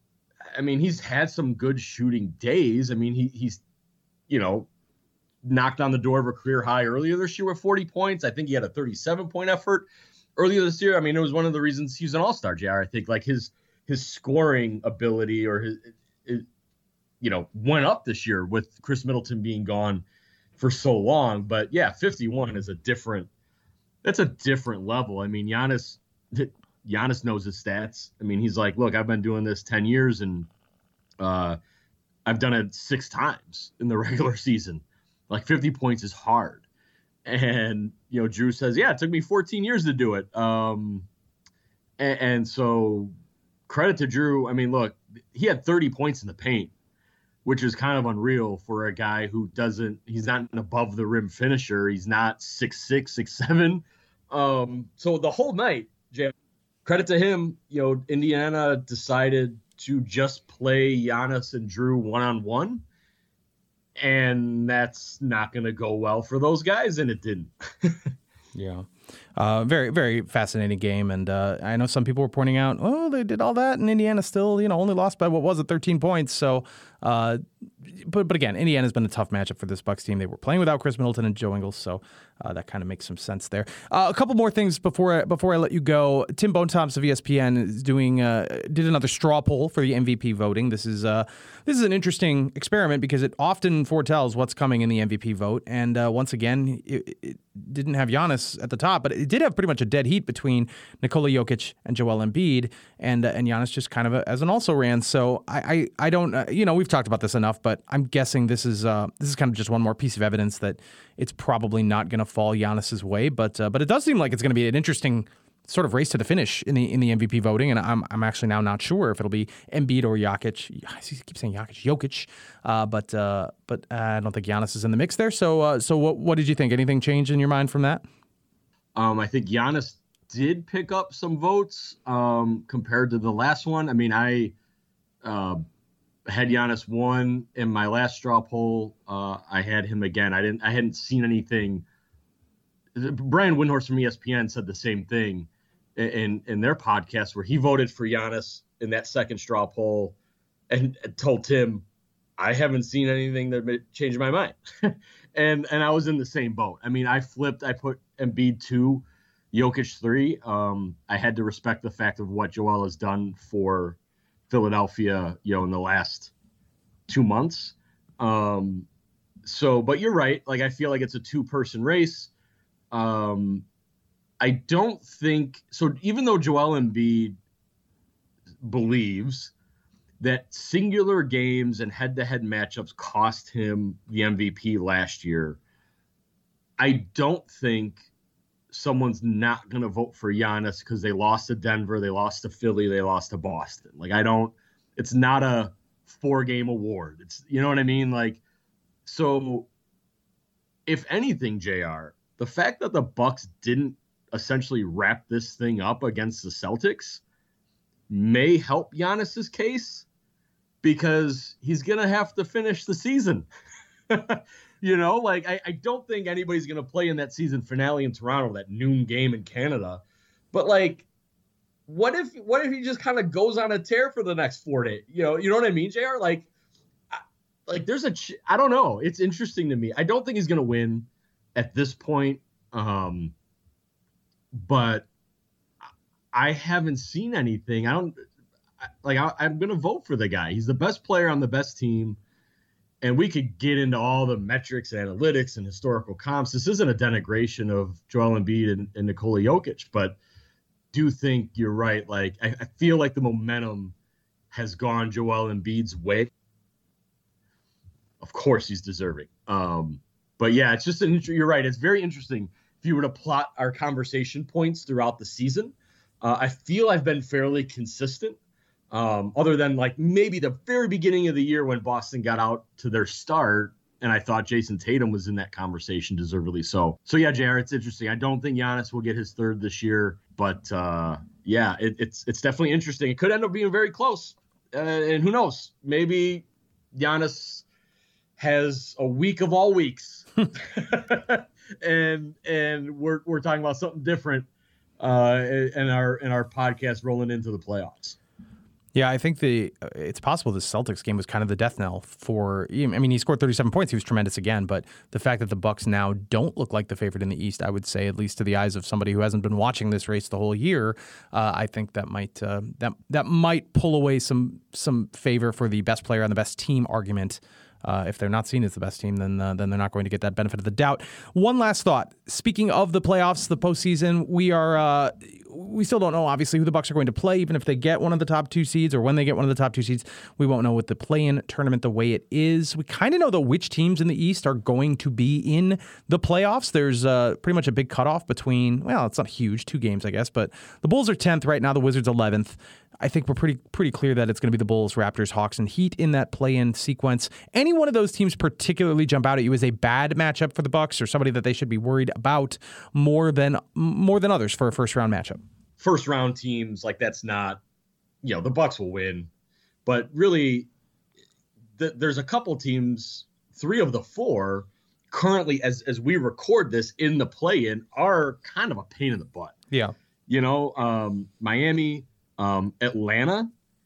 I mean, he's had some good shooting days. I mean, he he's, you know, knocked on the door of a career high earlier this year with forty points. I think he had a thirty-seven point effort earlier this year. I mean, it was one of the reasons he's an all-star, J R. I think like his, his scoring ability or his, his you know, went up this year with Chris Middleton being gone for so long. But yeah, fifty-one is a different, that's a different level. I mean, Giannis, Giannis knows his stats. I mean, he's like, look, I've been doing this ten years and uh, I've done it six times in the regular season. Like fifty points is hard. And, you know, Drew says, yeah, it took me fourteen years to do it. Um, and, and so credit to Drew. I mean, look, he had thirty points in the paint, which is kind of unreal for a guy who doesn't, he's not an above the rim finisher. He's not six six, six seven. Um, so the whole night, Jay, credit to him, you know, Indiana decided to just play Giannis and Drew one-on-one. And that's not going to go well for those guys, and it didn't. Yeah. Uh, very, very fascinating game. And uh, I know some people were pointing out, oh, they did all that, and Indiana still, you know, only lost by, what was it, thirteen points. So, uh, but but again, Indiana's been a tough matchup for this Bucks team. They were playing without Chris Middleton and Joe Ingles, so uh, that kind of makes some sense there. Uh, a couple more things before before I let you go. Tim Bontemps of E S P N is doing uh, did another straw poll for the M V P voting. This is uh, this is an interesting experiment because it often foretells what's coming in the M V P vote. And uh, once again, it, it didn't have Giannis at the top, but it did have pretty much a dead heat between Nikola Jokic and Joel Embiid, and uh, and Giannis just kind of a, as an also ran. So I I, I don't uh, you know we've talked about this enough, but I'm guessing this is uh, this is kind of just one more piece of evidence that it's probably not going to fall Giannis's way. But uh, but it does seem like it's going to be an interesting sort of race to the finish in the in the M V P voting, and I'm I'm actually now not sure if it'll be Embiid or Jokic. I keep saying Jokic, Jokic, uh, but uh, but uh, I don't think Giannis is in the mix there. So uh, so what what did you think? Anything change in your mind from that? Um, I think Giannis did pick up some votes um, compared to the last one. I mean, I uh, had Giannis one in my last straw poll. Uh, I had him again. I didn't. I hadn't seen anything. Brian Windhorst from E S P N said the same thing in in their podcast where he voted for Giannis in that second straw poll and told Tim, I haven't seen anything that changed my mind. and and I was in the same boat. I mean, I flipped. I put Embiid two, Jokic three. Um, I had to respect the fact of what Joel has done for Philadelphia, you know, in the last two months. Um, so, but you're right. Like, I feel like it's a two-person race. Um, I don't think so. Even though Joel Embiid believes that singular games and head-to-head matchups cost him the M V P last year, I don't think someone's not going to vote for Giannis because they lost to Denver, they lost to Philly, they lost to Boston. Like, I don't. It's not a four-game award. It's, you know what I mean? Like, so if anything, J R, the fact that the Bucks didn't essentially wrap this thing up against the Celtics may help Giannis's case because he's going to have to finish the season. You know, like, I, I don't think anybody's going to play in that season finale in Toronto, that noon game in Canada. But, like, what if what if he just kind of goes on a tear for the next four days? You know, you know what I mean, J R? Like, I, like there's a ch- – I don't know. It's interesting to me. I don't think he's going to win at this point. Um, but I haven't seen anything. I don't like, I, I'm going to vote for the guy. He's the best player on the best team. And we could get into all the metrics, analytics, and historical comps. This isn't a denigration of Joel Embiid and, and Nikola Jokic, but do think you're right. Like, I, I feel like the momentum has gone Joel Embiid's way. Of course he's deserving. Um, But yeah, it's just an you're right. It's very interesting. If you were to plot our conversation points throughout the season, uh, I feel I've been fairly consistent. Um, other than like maybe the very beginning of the year when Boston got out to their start, and I thought Jason Tatum was in that conversation, deservedly so. So yeah, J R, it's interesting. I don't think Giannis will get his third this year, but uh, yeah, it, it's it's definitely interesting. It could end up being very close, uh, and who knows? Maybe Giannis has a week of all weeks. and and we're we're talking about something different uh, in our in our podcast rolling into the playoffs. Yeah, I think the it's possible the Celtics game was kind of the death knell for. I mean, he scored thirty-seven points. He was tremendous again, but the fact that the Bucks now don't look like the favorite in the East, I would say, at least to the eyes of somebody who hasn't been watching this race the whole year, uh, I think that might uh, that that might pull away some some favor for the best player on the best team argument. Uh, if they're not seen as the best team, then uh, then they're not going to get that benefit of the doubt. One last thought. Speaking of the playoffs, the postseason, we are uh, we still don't know, obviously, who the Bucks are going to play, even if they get one of the top two seeds or when they get one of the top two seeds. We won't know with the play-in tournament the way it is. We kind of know, though, which teams in the East are going to be in the playoffs. There's uh, pretty much a big cutoff between, well, it's not huge, two games, I guess, but the Bulls are tenth right now, the Wizards eleventh. I think we're pretty pretty clear that it's going to be the Bulls, Raptors, Hawks, and Heat in that play-in sequence. Any one of those teams particularly jump out at you as a bad matchup for the Bucks, or somebody that they should be worried about more than more than others for a first-round matchup? First-round teams, like that's not, you know, the Bucks will win, but really, th- there's a couple teams, three of the four, currently as as we record this in the play-in, are kind of a pain in the butt. Yeah, you know, um, Miami. Um, Atlanta,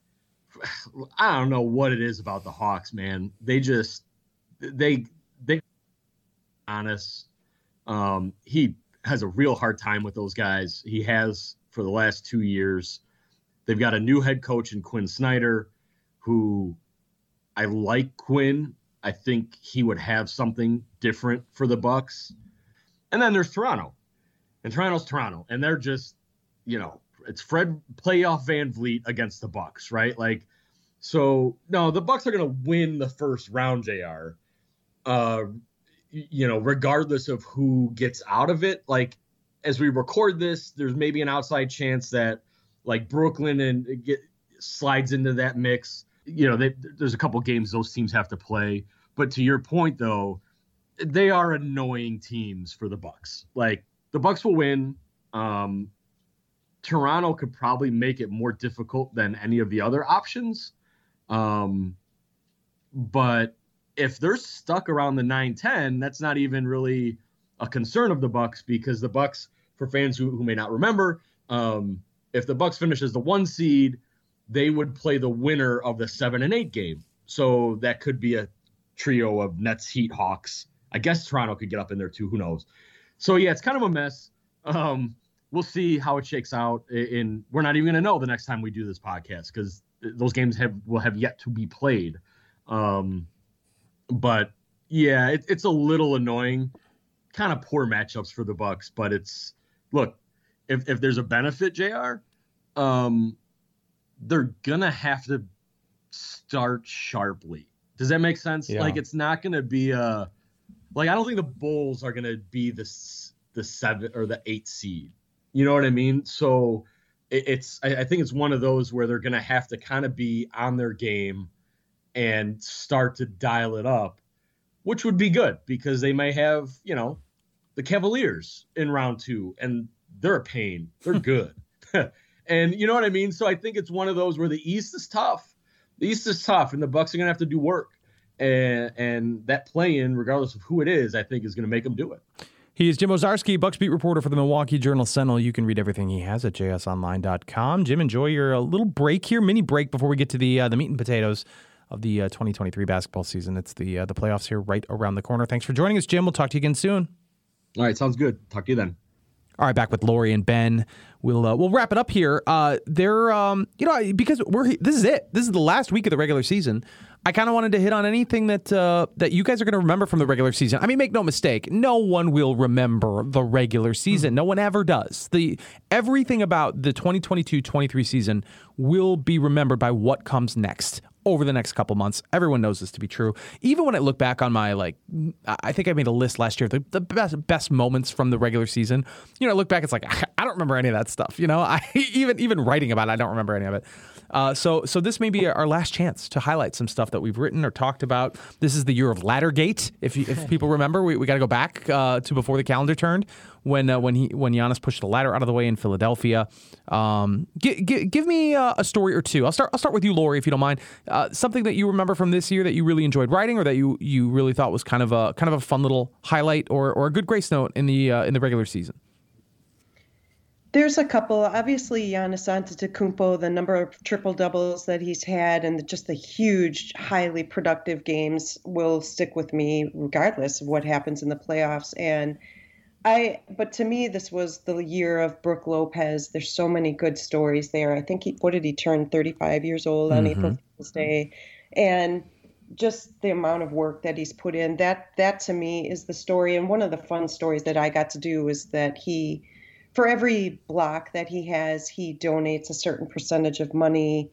I don't know what it is about the Hawks, man. They just, they, they, honest. Um, he has a real hard time with those guys. He has for the last two years. They've got a new head coach in Quinn Snyder, who I like Quinn. I think he would have something different for the Bucks. And then there's Toronto, and Toronto's Toronto, and they're just, you know, it's Fred playoff Van Vliet against the Bucks, right? Like, so no, the Bucks are going to win the first round, J R. Uh, you know, regardless of who gets out of it. Like, as we record this, there's maybe an outside chance that like Brooklyn and get slides into that mix. You know, they, there's a couple games those teams have to play. But to your point, though, they are annoying teams for the Bucks. Like, the Bucks will win. Um, Toronto could probably make it more difficult than any of the other options. Um, but if they're stuck around the nine ten, that's not even really a concern of the Bucks, because the Bucks, for fans who, who may not remember, um, if the Bucks finish as the one seed, they would play the winner of the seven and eight game. So that could be a trio of Nets, Heat, Hawks. I guess Toronto could get up in there too. Who knows? So yeah, it's kind of a mess. Um, We'll see how it shakes out. In we're not even going to know the next time we do this podcast, because those games have will have yet to be played. Um, but yeah, it, it's a little annoying. Kind of poor matchups for the Bucks, but it's look, if if there's a benefit, J R, um, they're gonna have to start sharply. Does that make sense? Yeah. Like, it's not going to be a like I don't think the Bulls are going to be the the seven or the eight seed. You know what I mean? So it, it's, I, I think it's one of those where they're going to have to kind of be on their game and start to dial it up, which would be good, because they may have, you know, the Cavaliers in round two, and they're a pain. They're good. And you know what I mean? So I think it's one of those where the East is tough. The East is tough, and the Bucks are going to have to do work. And, and that play-in, regardless of who it is, I think is going to make them do it. He is Jim Owczarski, Bucks beat reporter for the Milwaukee Journal-Sentinel. You can read everything he has at j s online dot com. Jim, enjoy your uh, little break here, mini break before we get to the uh, the meat and potatoes of the uh, twenty twenty-three basketball season. It's the uh, the playoffs here right around the corner. Thanks for joining us, Jim. We'll talk to you again soon. All right, sounds good. Talk to you then. All right, back with Lori and Ben. We'll uh, we'll wrap it up here. Uh, they're um, you know, because we're this is it. This is the last week of the regular season. I kind of wanted to hit on anything that uh, that you guys are going to remember from the regular season. I mean, make no mistake, no one will remember the regular season. Mm-hmm. No one ever does. The everything about the twenty twenty-two twenty-three season will be remembered by what comes next over the next couple months. Everyone knows this to be true. Even when I look back on my, like, I think I made a list last year, the, the best best moments from the regular season. You know, I look back, it's like, I don't remember any of that stuff. You know, I even even writing about it, I don't remember any of it. Uh, so so this may be our last chance to highlight some stuff that we've written or talked about. This is the year of Laddergate. If you, if people remember, we, we got to go back uh, to before the calendar turned, when uh, when he when Giannis pushed the ladder out of the way in Philadelphia. Um, g- g- give me uh, a story or two. I'll start I'll start with you, Lori, if you don't mind. Uh, something that you remember from this year that you really enjoyed writing, or that you, you really thought was kind of a kind of a fun little highlight, or or a good grace note in the uh, in the regular season. There's a couple. Obviously, Giannis Antetokounmpo, the number of triple doubles that he's had, and just the huge, highly productive games will stick with me regardless of what happens in the playoffs. And I, but to me, this was the year of Brook Lopez. There's so many good stories there. I think he, what did he turn thirty-five years old on mm-hmm. April Fool's Day, and just the amount of work that he's put in. That that to me is the story. And one of the fun stories that I got to do is that he for every block that he has, he donates a certain percentage of money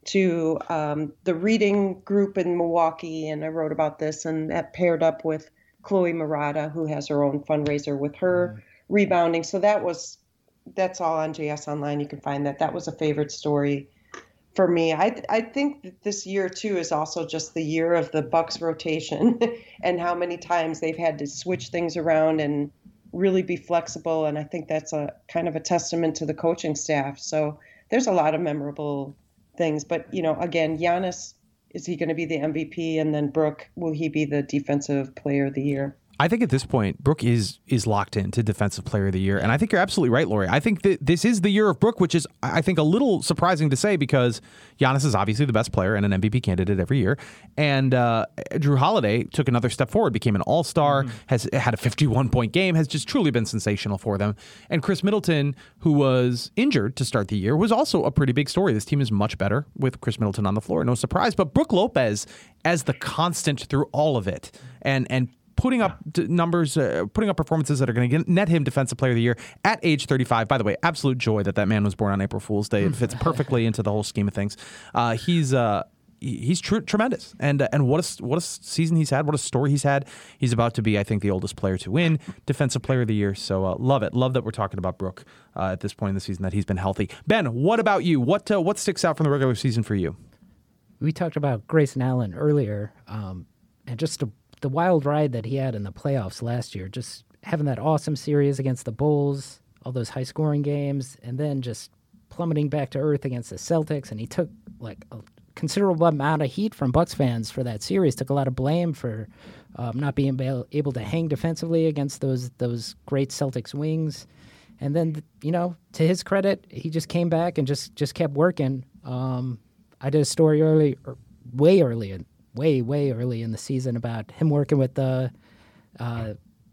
to um, the reading group in Milwaukee. And I wrote about this, and that paired up with Chloe Murata, who has her own fundraiser with her mm-hmm. rebounding. So that was, that's all on J S Online. You can find that. That was a favorite story for me. I I think that this year too is also just the year of the Bucks rotation and how many times they've had to switch things around and really be flexible. And I think that's a kind of a testament to the coaching staff. So there's a lot of memorable things. But, you know, again, Giannis, is he going to be the M V P? And then Brooke, will he be the defensive player of the year? I think at this point, Brooke is is locked into Defensive Player of the Year. And I think you're absolutely right, Lori. I think that this is the year of Brooke, which is, I think, a little surprising to say because Giannis is obviously the best player and an M V P candidate every year. And uh, Drew Holiday took another step forward, became an all-star, mm-hmm. has had a fifty-one point game, has just truly been sensational for them. And Chris Middleton, who was injured to start the year, was also a pretty big story. This team is much better with Chris Middleton on the floor, no surprise. But Brooke Lopez as the constant through all of it. And, and putting up numbers, uh, putting up performances that are going to net him Defensive Player of the Year at age thirty-five. By the way, absolute joy that that man was born on April Fool's Day. It fits perfectly into the whole scheme of things. Uh, he's uh, he's tr- tremendous, and uh, and what a what a season he's had, what a story he's had. He's about to be, I think, the oldest player to win Defensive Player of the Year. So uh, love it, love that we're talking about Brooke uh, at this point in the season that he's been healthy. Ben, what about you? What uh, what sticks out from the regular season for you? We talked about Grayson Allen earlier, um, and just to the wild ride that he had in the playoffs last year, just having that awesome series against the Bulls, all those high-scoring games, and then just plummeting back to earth against the Celtics. And he took like a considerable amount of heat from Bucks fans for that series, took a lot of blame for um, not being able to hang defensively against those those great Celtics wings. And then, you know, to his credit, he just came back and just, just kept working. Um, I did a story early, or way early in way, way early in the season about him working with the uh,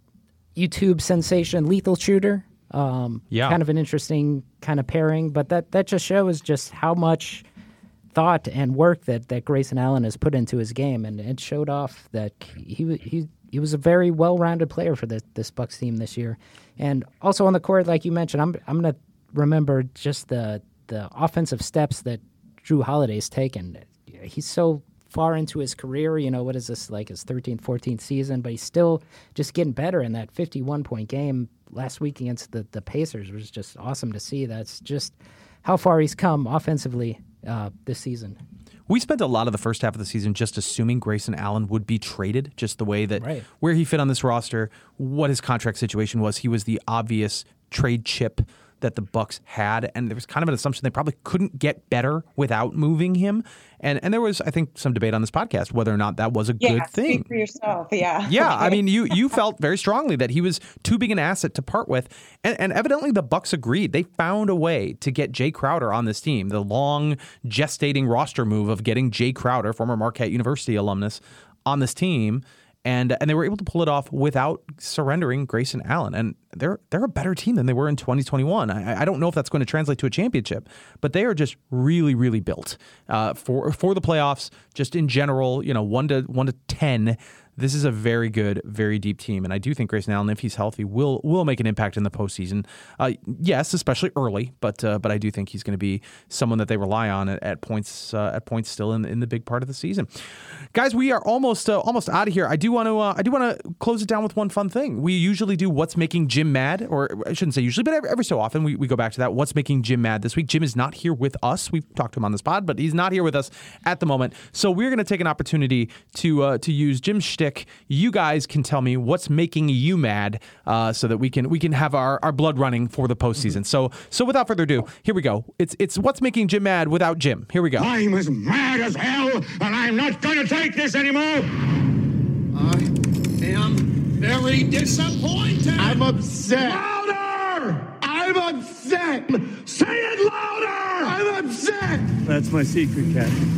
YouTube sensation Lethal Shooter. Um, yeah. Kind of an interesting kind of pairing, but that, that just shows just how much thought and work that, that Grayson Allen has put into his game, and it showed off that he he he was a very well-rounded player for this, this Bucks team this year. And also on the court, like you mentioned, I'm I'm going to remember just the the offensive steps that Drew Holiday's taken. He's so far into his career, you know, what is this, like his thirteenth, fourteenth season, but he's still just getting better. In that fifty-one point game last week against the, the Pacers was just awesome to see. That's just how far he's come offensively uh, this season. We spent a lot of the first half of the season just assuming Grayson Allen would be traded, just the way that right. where he fit on this roster, what his contract situation was. He was the obvious trade chip that the Bucks had, and there was kind of an assumption they probably couldn't get better without moving him. And and there was, I think, some debate on this podcast whether or not that was a yeah, good thing. Speak for yourself, yeah. Yeah, okay. I mean, you you felt very strongly that he was too big an asset to part with, and, and evidently the Bucks agreed. They found a way to get Jay Crowder on this team. The long gestating roster move of getting Jay Crowder, former Marquette University alumnus, on this team. And and they were able to pull it off without surrendering Grayson Allen. And they're they're a better team than they were in twenty twenty-one. I, I don't know if that's going to translate to a championship, but they are just really, really built uh, for for the playoffs. Just in general, you know, one to one to ten. This is a very good, very deep team, and I do think Grayson Allen, if he's healthy, will will make an impact in the postseason. Uh, yes, especially early, but uh, but I do think he's going to be someone that they rely on at, at points uh, at points still in in the big part of the season. Guys, we are almost uh, almost out of here. I do want to uh, I do want to close it down with one fun thing. We usually do what's making Jim mad, or I shouldn't say usually, but every, every so often we, we go back to that. What's making Jim mad this week? Jim is not here with us. We've talked to him on this pod, but he's not here with us at the moment. So we're going to take an opportunity to uh, to use Jim's shtick. You guys can tell me what's making you mad, uh, so that we can we can have our, our blood running for the postseason. So so without further ado, here we go. It's it's what's making Jim mad without Jim. Here we go. I'm as mad as hell, and I'm not going to take this anymore. I am very disappointed. I'm upset. Louder! I'm upset. Say it louder! I'm upset. That's my secret, Captain.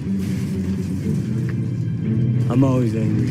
I'm always angry.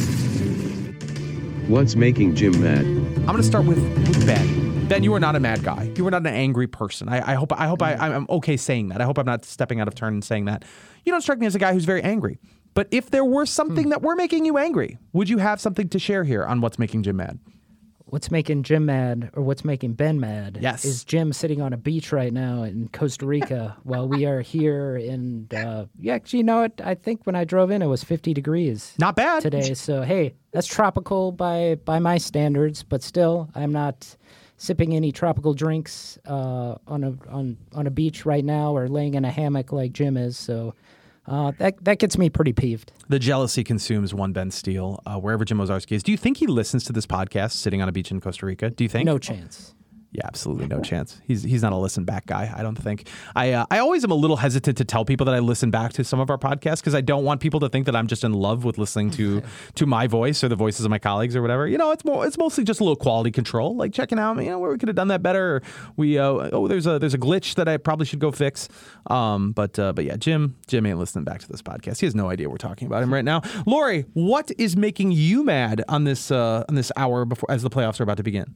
What's making Jim mad? I'm going to start with, with Ben. Ben, you are not a mad guy. You are not an angry person. I, I hope I hope I, I'm okay saying that. I hope I'm not stepping out of turn and saying that. You don't strike me as a guy who's very angry. But if there were something hmm. that were making you angry, would you have something to share here on what's making Jim mad? what's making Jim mad, or what's making Ben mad, Yes. is Jim sitting on a beach right now in Costa Rica while we are here in, uh, yeah, actually, you know what? I think when I drove in, it was fifty degrees. Not bad. Today. So, hey, that's tropical by, by my standards, but still, I'm not sipping any tropical drinks uh, on a on, on a beach right now or laying in a hammock like Jim is. So uh, that that gets me pretty peeved. The jealousy consumes one Ben Steele, uh, wherever Jim Ozarski is. Do you think he listens to this podcast sitting on a beach in Costa Rica? Do you think? No chance. Yeah, absolutely no chance. He's he's not a listen back guy, I don't think. I uh, I always am a little hesitant to tell people that I listen back to some of our podcasts because I don't want people to think that I'm just in love with listening to to my voice or the voices of my colleagues or whatever. You know, it's more it's mostly just a little quality control, like checking out, you know, where we could have done that better. Or we uh, oh, there's a there's a glitch that I probably should go fix. Um, but uh, but yeah, Jim Jim ain't listening back to this podcast. He has no idea we're talking about him right now. Lori, what is making you mad on this uh, on this hour before as the playoffs are about to begin?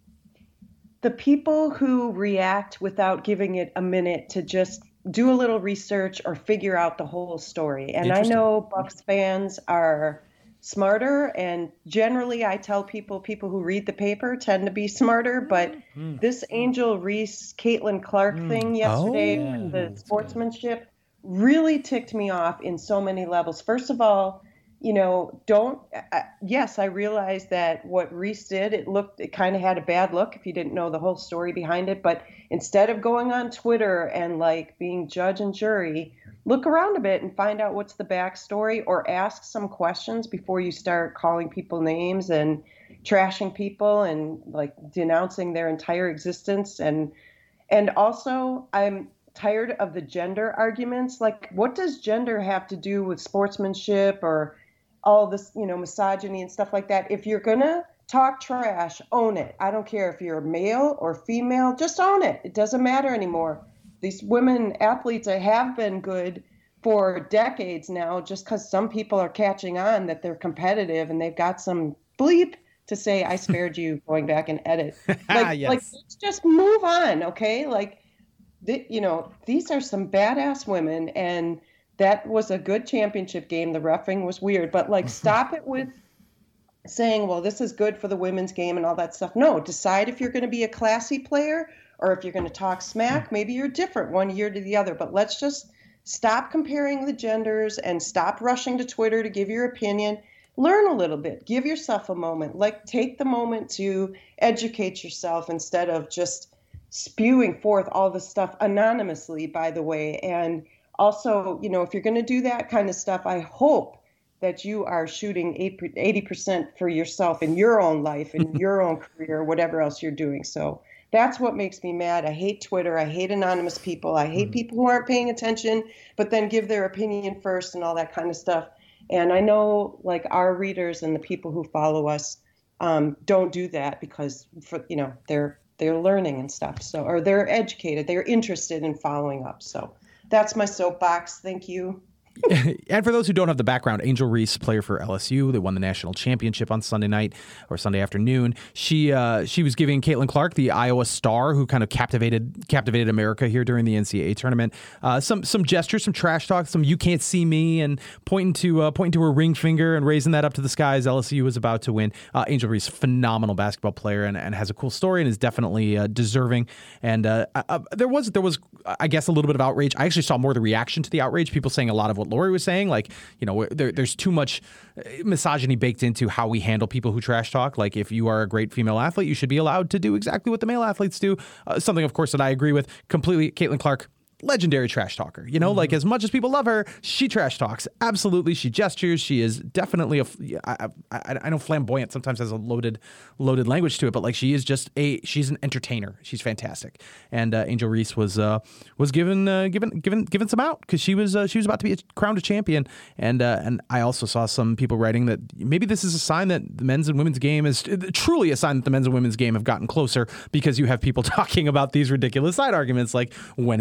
The people who react without giving it a minute to just do a little research or figure out the whole story. And I know Bucks fans are smarter, and generally I tell people, people who read the paper tend to be smarter, but mm. this Angel Reese, Caitlin Clark mm. thing yesterday, oh, yeah, the sportsmanship, good. really ticked me off in so many levels. First of all, you know, don't, uh, yes, I realize that what Reese did, it looked, it kind of had a bad look if you didn't know the whole story behind it. But instead of going on Twitter and like being judge and jury, look around a bit and find out what's the backstory, or ask some questions before you start calling people names and trashing people and like denouncing their entire existence. And, and also I'm tired of the gender arguments. Like, what does gender have to do with sportsmanship or all this, you know, misogyny and stuff like that? If you're going to talk trash, own it. I don't care if you're male or female, just own it. It doesn't matter anymore. These women athletes have been good for decades now, just because some people are catching on that they're competitive and they've got some bleep to say, I spared you going back and edit. Like, yes. like let's just move on, okay? Like, th- you know, these are some badass women, and that was a good championship game. The reffing was weird, but like, stop it with saying, well, this is good for the women's game and all that stuff. No, decide if you're going to be a classy player or if you're going to talk smack. Maybe you're different one year to the other, but let's just stop comparing the genders and stop rushing to Twitter to give your opinion. Learn a little bit, give yourself a moment, like take the moment to educate yourself instead of just spewing forth all this stuff anonymously, by the way. And also, you know, if you're going to do that kind of stuff, I hope that you are shooting eighty percent for yourself in your own life, in your own career, whatever else you're doing. So that's what makes me mad. I hate Twitter. I hate anonymous people. I hate people who aren't paying attention, but then give their opinion first and all that kind of stuff. And I know, like, our readers and the people who follow us um, don't do that because, for, you know, they're they're learning and stuff. So, or they're educated. They're interested in following up. So that's my soapbox. Thank you. And for those who don't have the background, Angel Reese, player for L S U, they won the national championship on Sunday night or Sunday afternoon. She uh, she was giving Caitlin Clark, the Iowa star, who kind of captivated captivated America here during the N C double A tournament, uh, some some gestures, some trash talk, some "you can't see me," and pointing to uh, pointing to her ring finger and raising that up to the sky as L S U was about to win. Uh, Angel Reese, phenomenal basketball player, and, and has a cool story and is definitely uh, deserving. And uh, uh, there was there was I guess a little bit of outrage. I actually saw more of the reaction to the outrage. People saying a lot of what Lori was saying, like, you know, there, there's too much misogyny baked into how we handle people who trash talk. Like, if you are a great female athlete, you should be allowed to do exactly what the male athletes do. Uh, something, of course, that I agree with completely. Caitlin Clark, legendary trash talker, you know, mm-hmm. like, as much as people love her, she trash talks. Absolutely. She gestures. She is definitely a, I, I, I know flamboyant sometimes has a loaded, loaded language to it, but like, she is just a, she's an entertainer. She's fantastic. And uh, Angel Reese was, uh, was given, uh, given, given, given some out because she was, uh, she was about to be crowned a champion. And, uh, and I also saw some people writing that maybe this is a sign that the men's and women's game is truly a sign that the men's and women's game have gotten closer, because you have people talking about these ridiculous side arguments. Like, when is it right to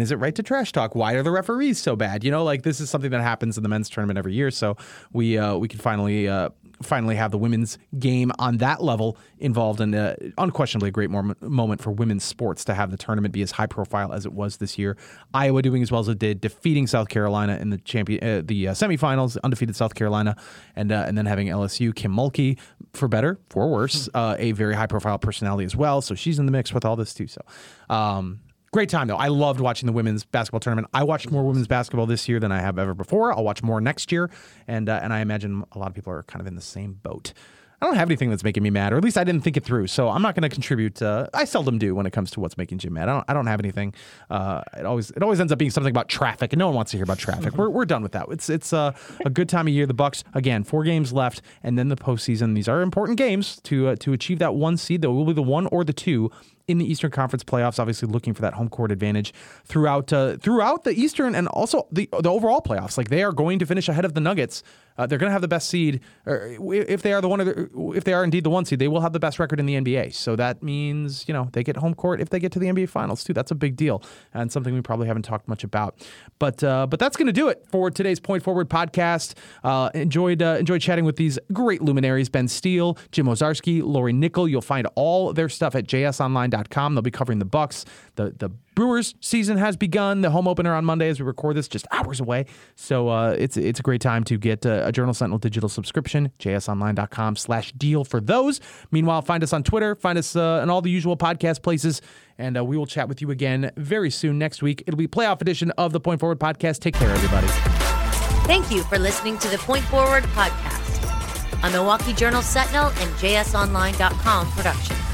trash talk? Why are the referees so bad? You know, like this is something that happens in the men's tournament every year. So we uh, we can finally uh, finally have the women's game on that level involved, and uh, unquestionably a great moment moment for women's sports to have the tournament be as high profile as it was this year. Iowa doing as well as it did, defeating South Carolina in the champion uh, the uh, semifinals, undefeated South Carolina, and uh, and then having L S U, Kim Mulkey, for better, for worse, uh, a very high profile personality as well. So she's in the mix with all this too. So. Um, Great time, though. I loved watching the women's basketball tournament. I watched more women's basketball this year than I have ever before. I'll watch more next year, and uh, and I imagine a lot of people are kind of in the same boat. I don't have anything that's making me mad, or at least I didn't think it through, so I'm not going to contribute. Uh, I seldom do when it comes to what's making Jim mad. I don't. I don't have anything. Uh, it always it always ends up being something about traffic, and no one wants to hear about traffic. We're we're done with that. It's it's uh, a good time of year. The Bucks again, four games left, and then the postseason. These are important games to uh, to achieve that one seed. That will be the one or the two in the Eastern Conference playoffs, obviously looking for that home court advantage throughout uh, throughout the Eastern and also the the overall playoffs. Like they are going to finish ahead of the Nuggets. Uh, they're going to have the best seed, or if they are the one, the, if they are indeed the one seed, they will have the best record in the N B A. So that means you know they get home court if they get to the N B A Finals too. That's a big deal and something we probably haven't talked much about. But uh, but that's going to do it for today's Point Forward podcast. Uh, enjoyed uh, enjoyed chatting with these great luminaries: Ben Steele, Jim Owczarski, Lori Nickel. You'll find all their stuff at j s online dot com. They'll be covering the Bucks. The the Brewers season has begun. The home opener on Monday as we record this, just hours away. So uh, it's it's a great time to get uh, a Journal Sentinel digital subscription. j s online dot com slash deal for those. Meanwhile, find us on Twitter. Find us uh, in all the usual podcast places. And uh, we will chat with you again very soon next week. It'll be playoff edition of the Point Forward podcast. Take care, everybody. Thank you for listening to the Point Forward podcast, a Milwaukee Journal Sentinel and j s online dot com production.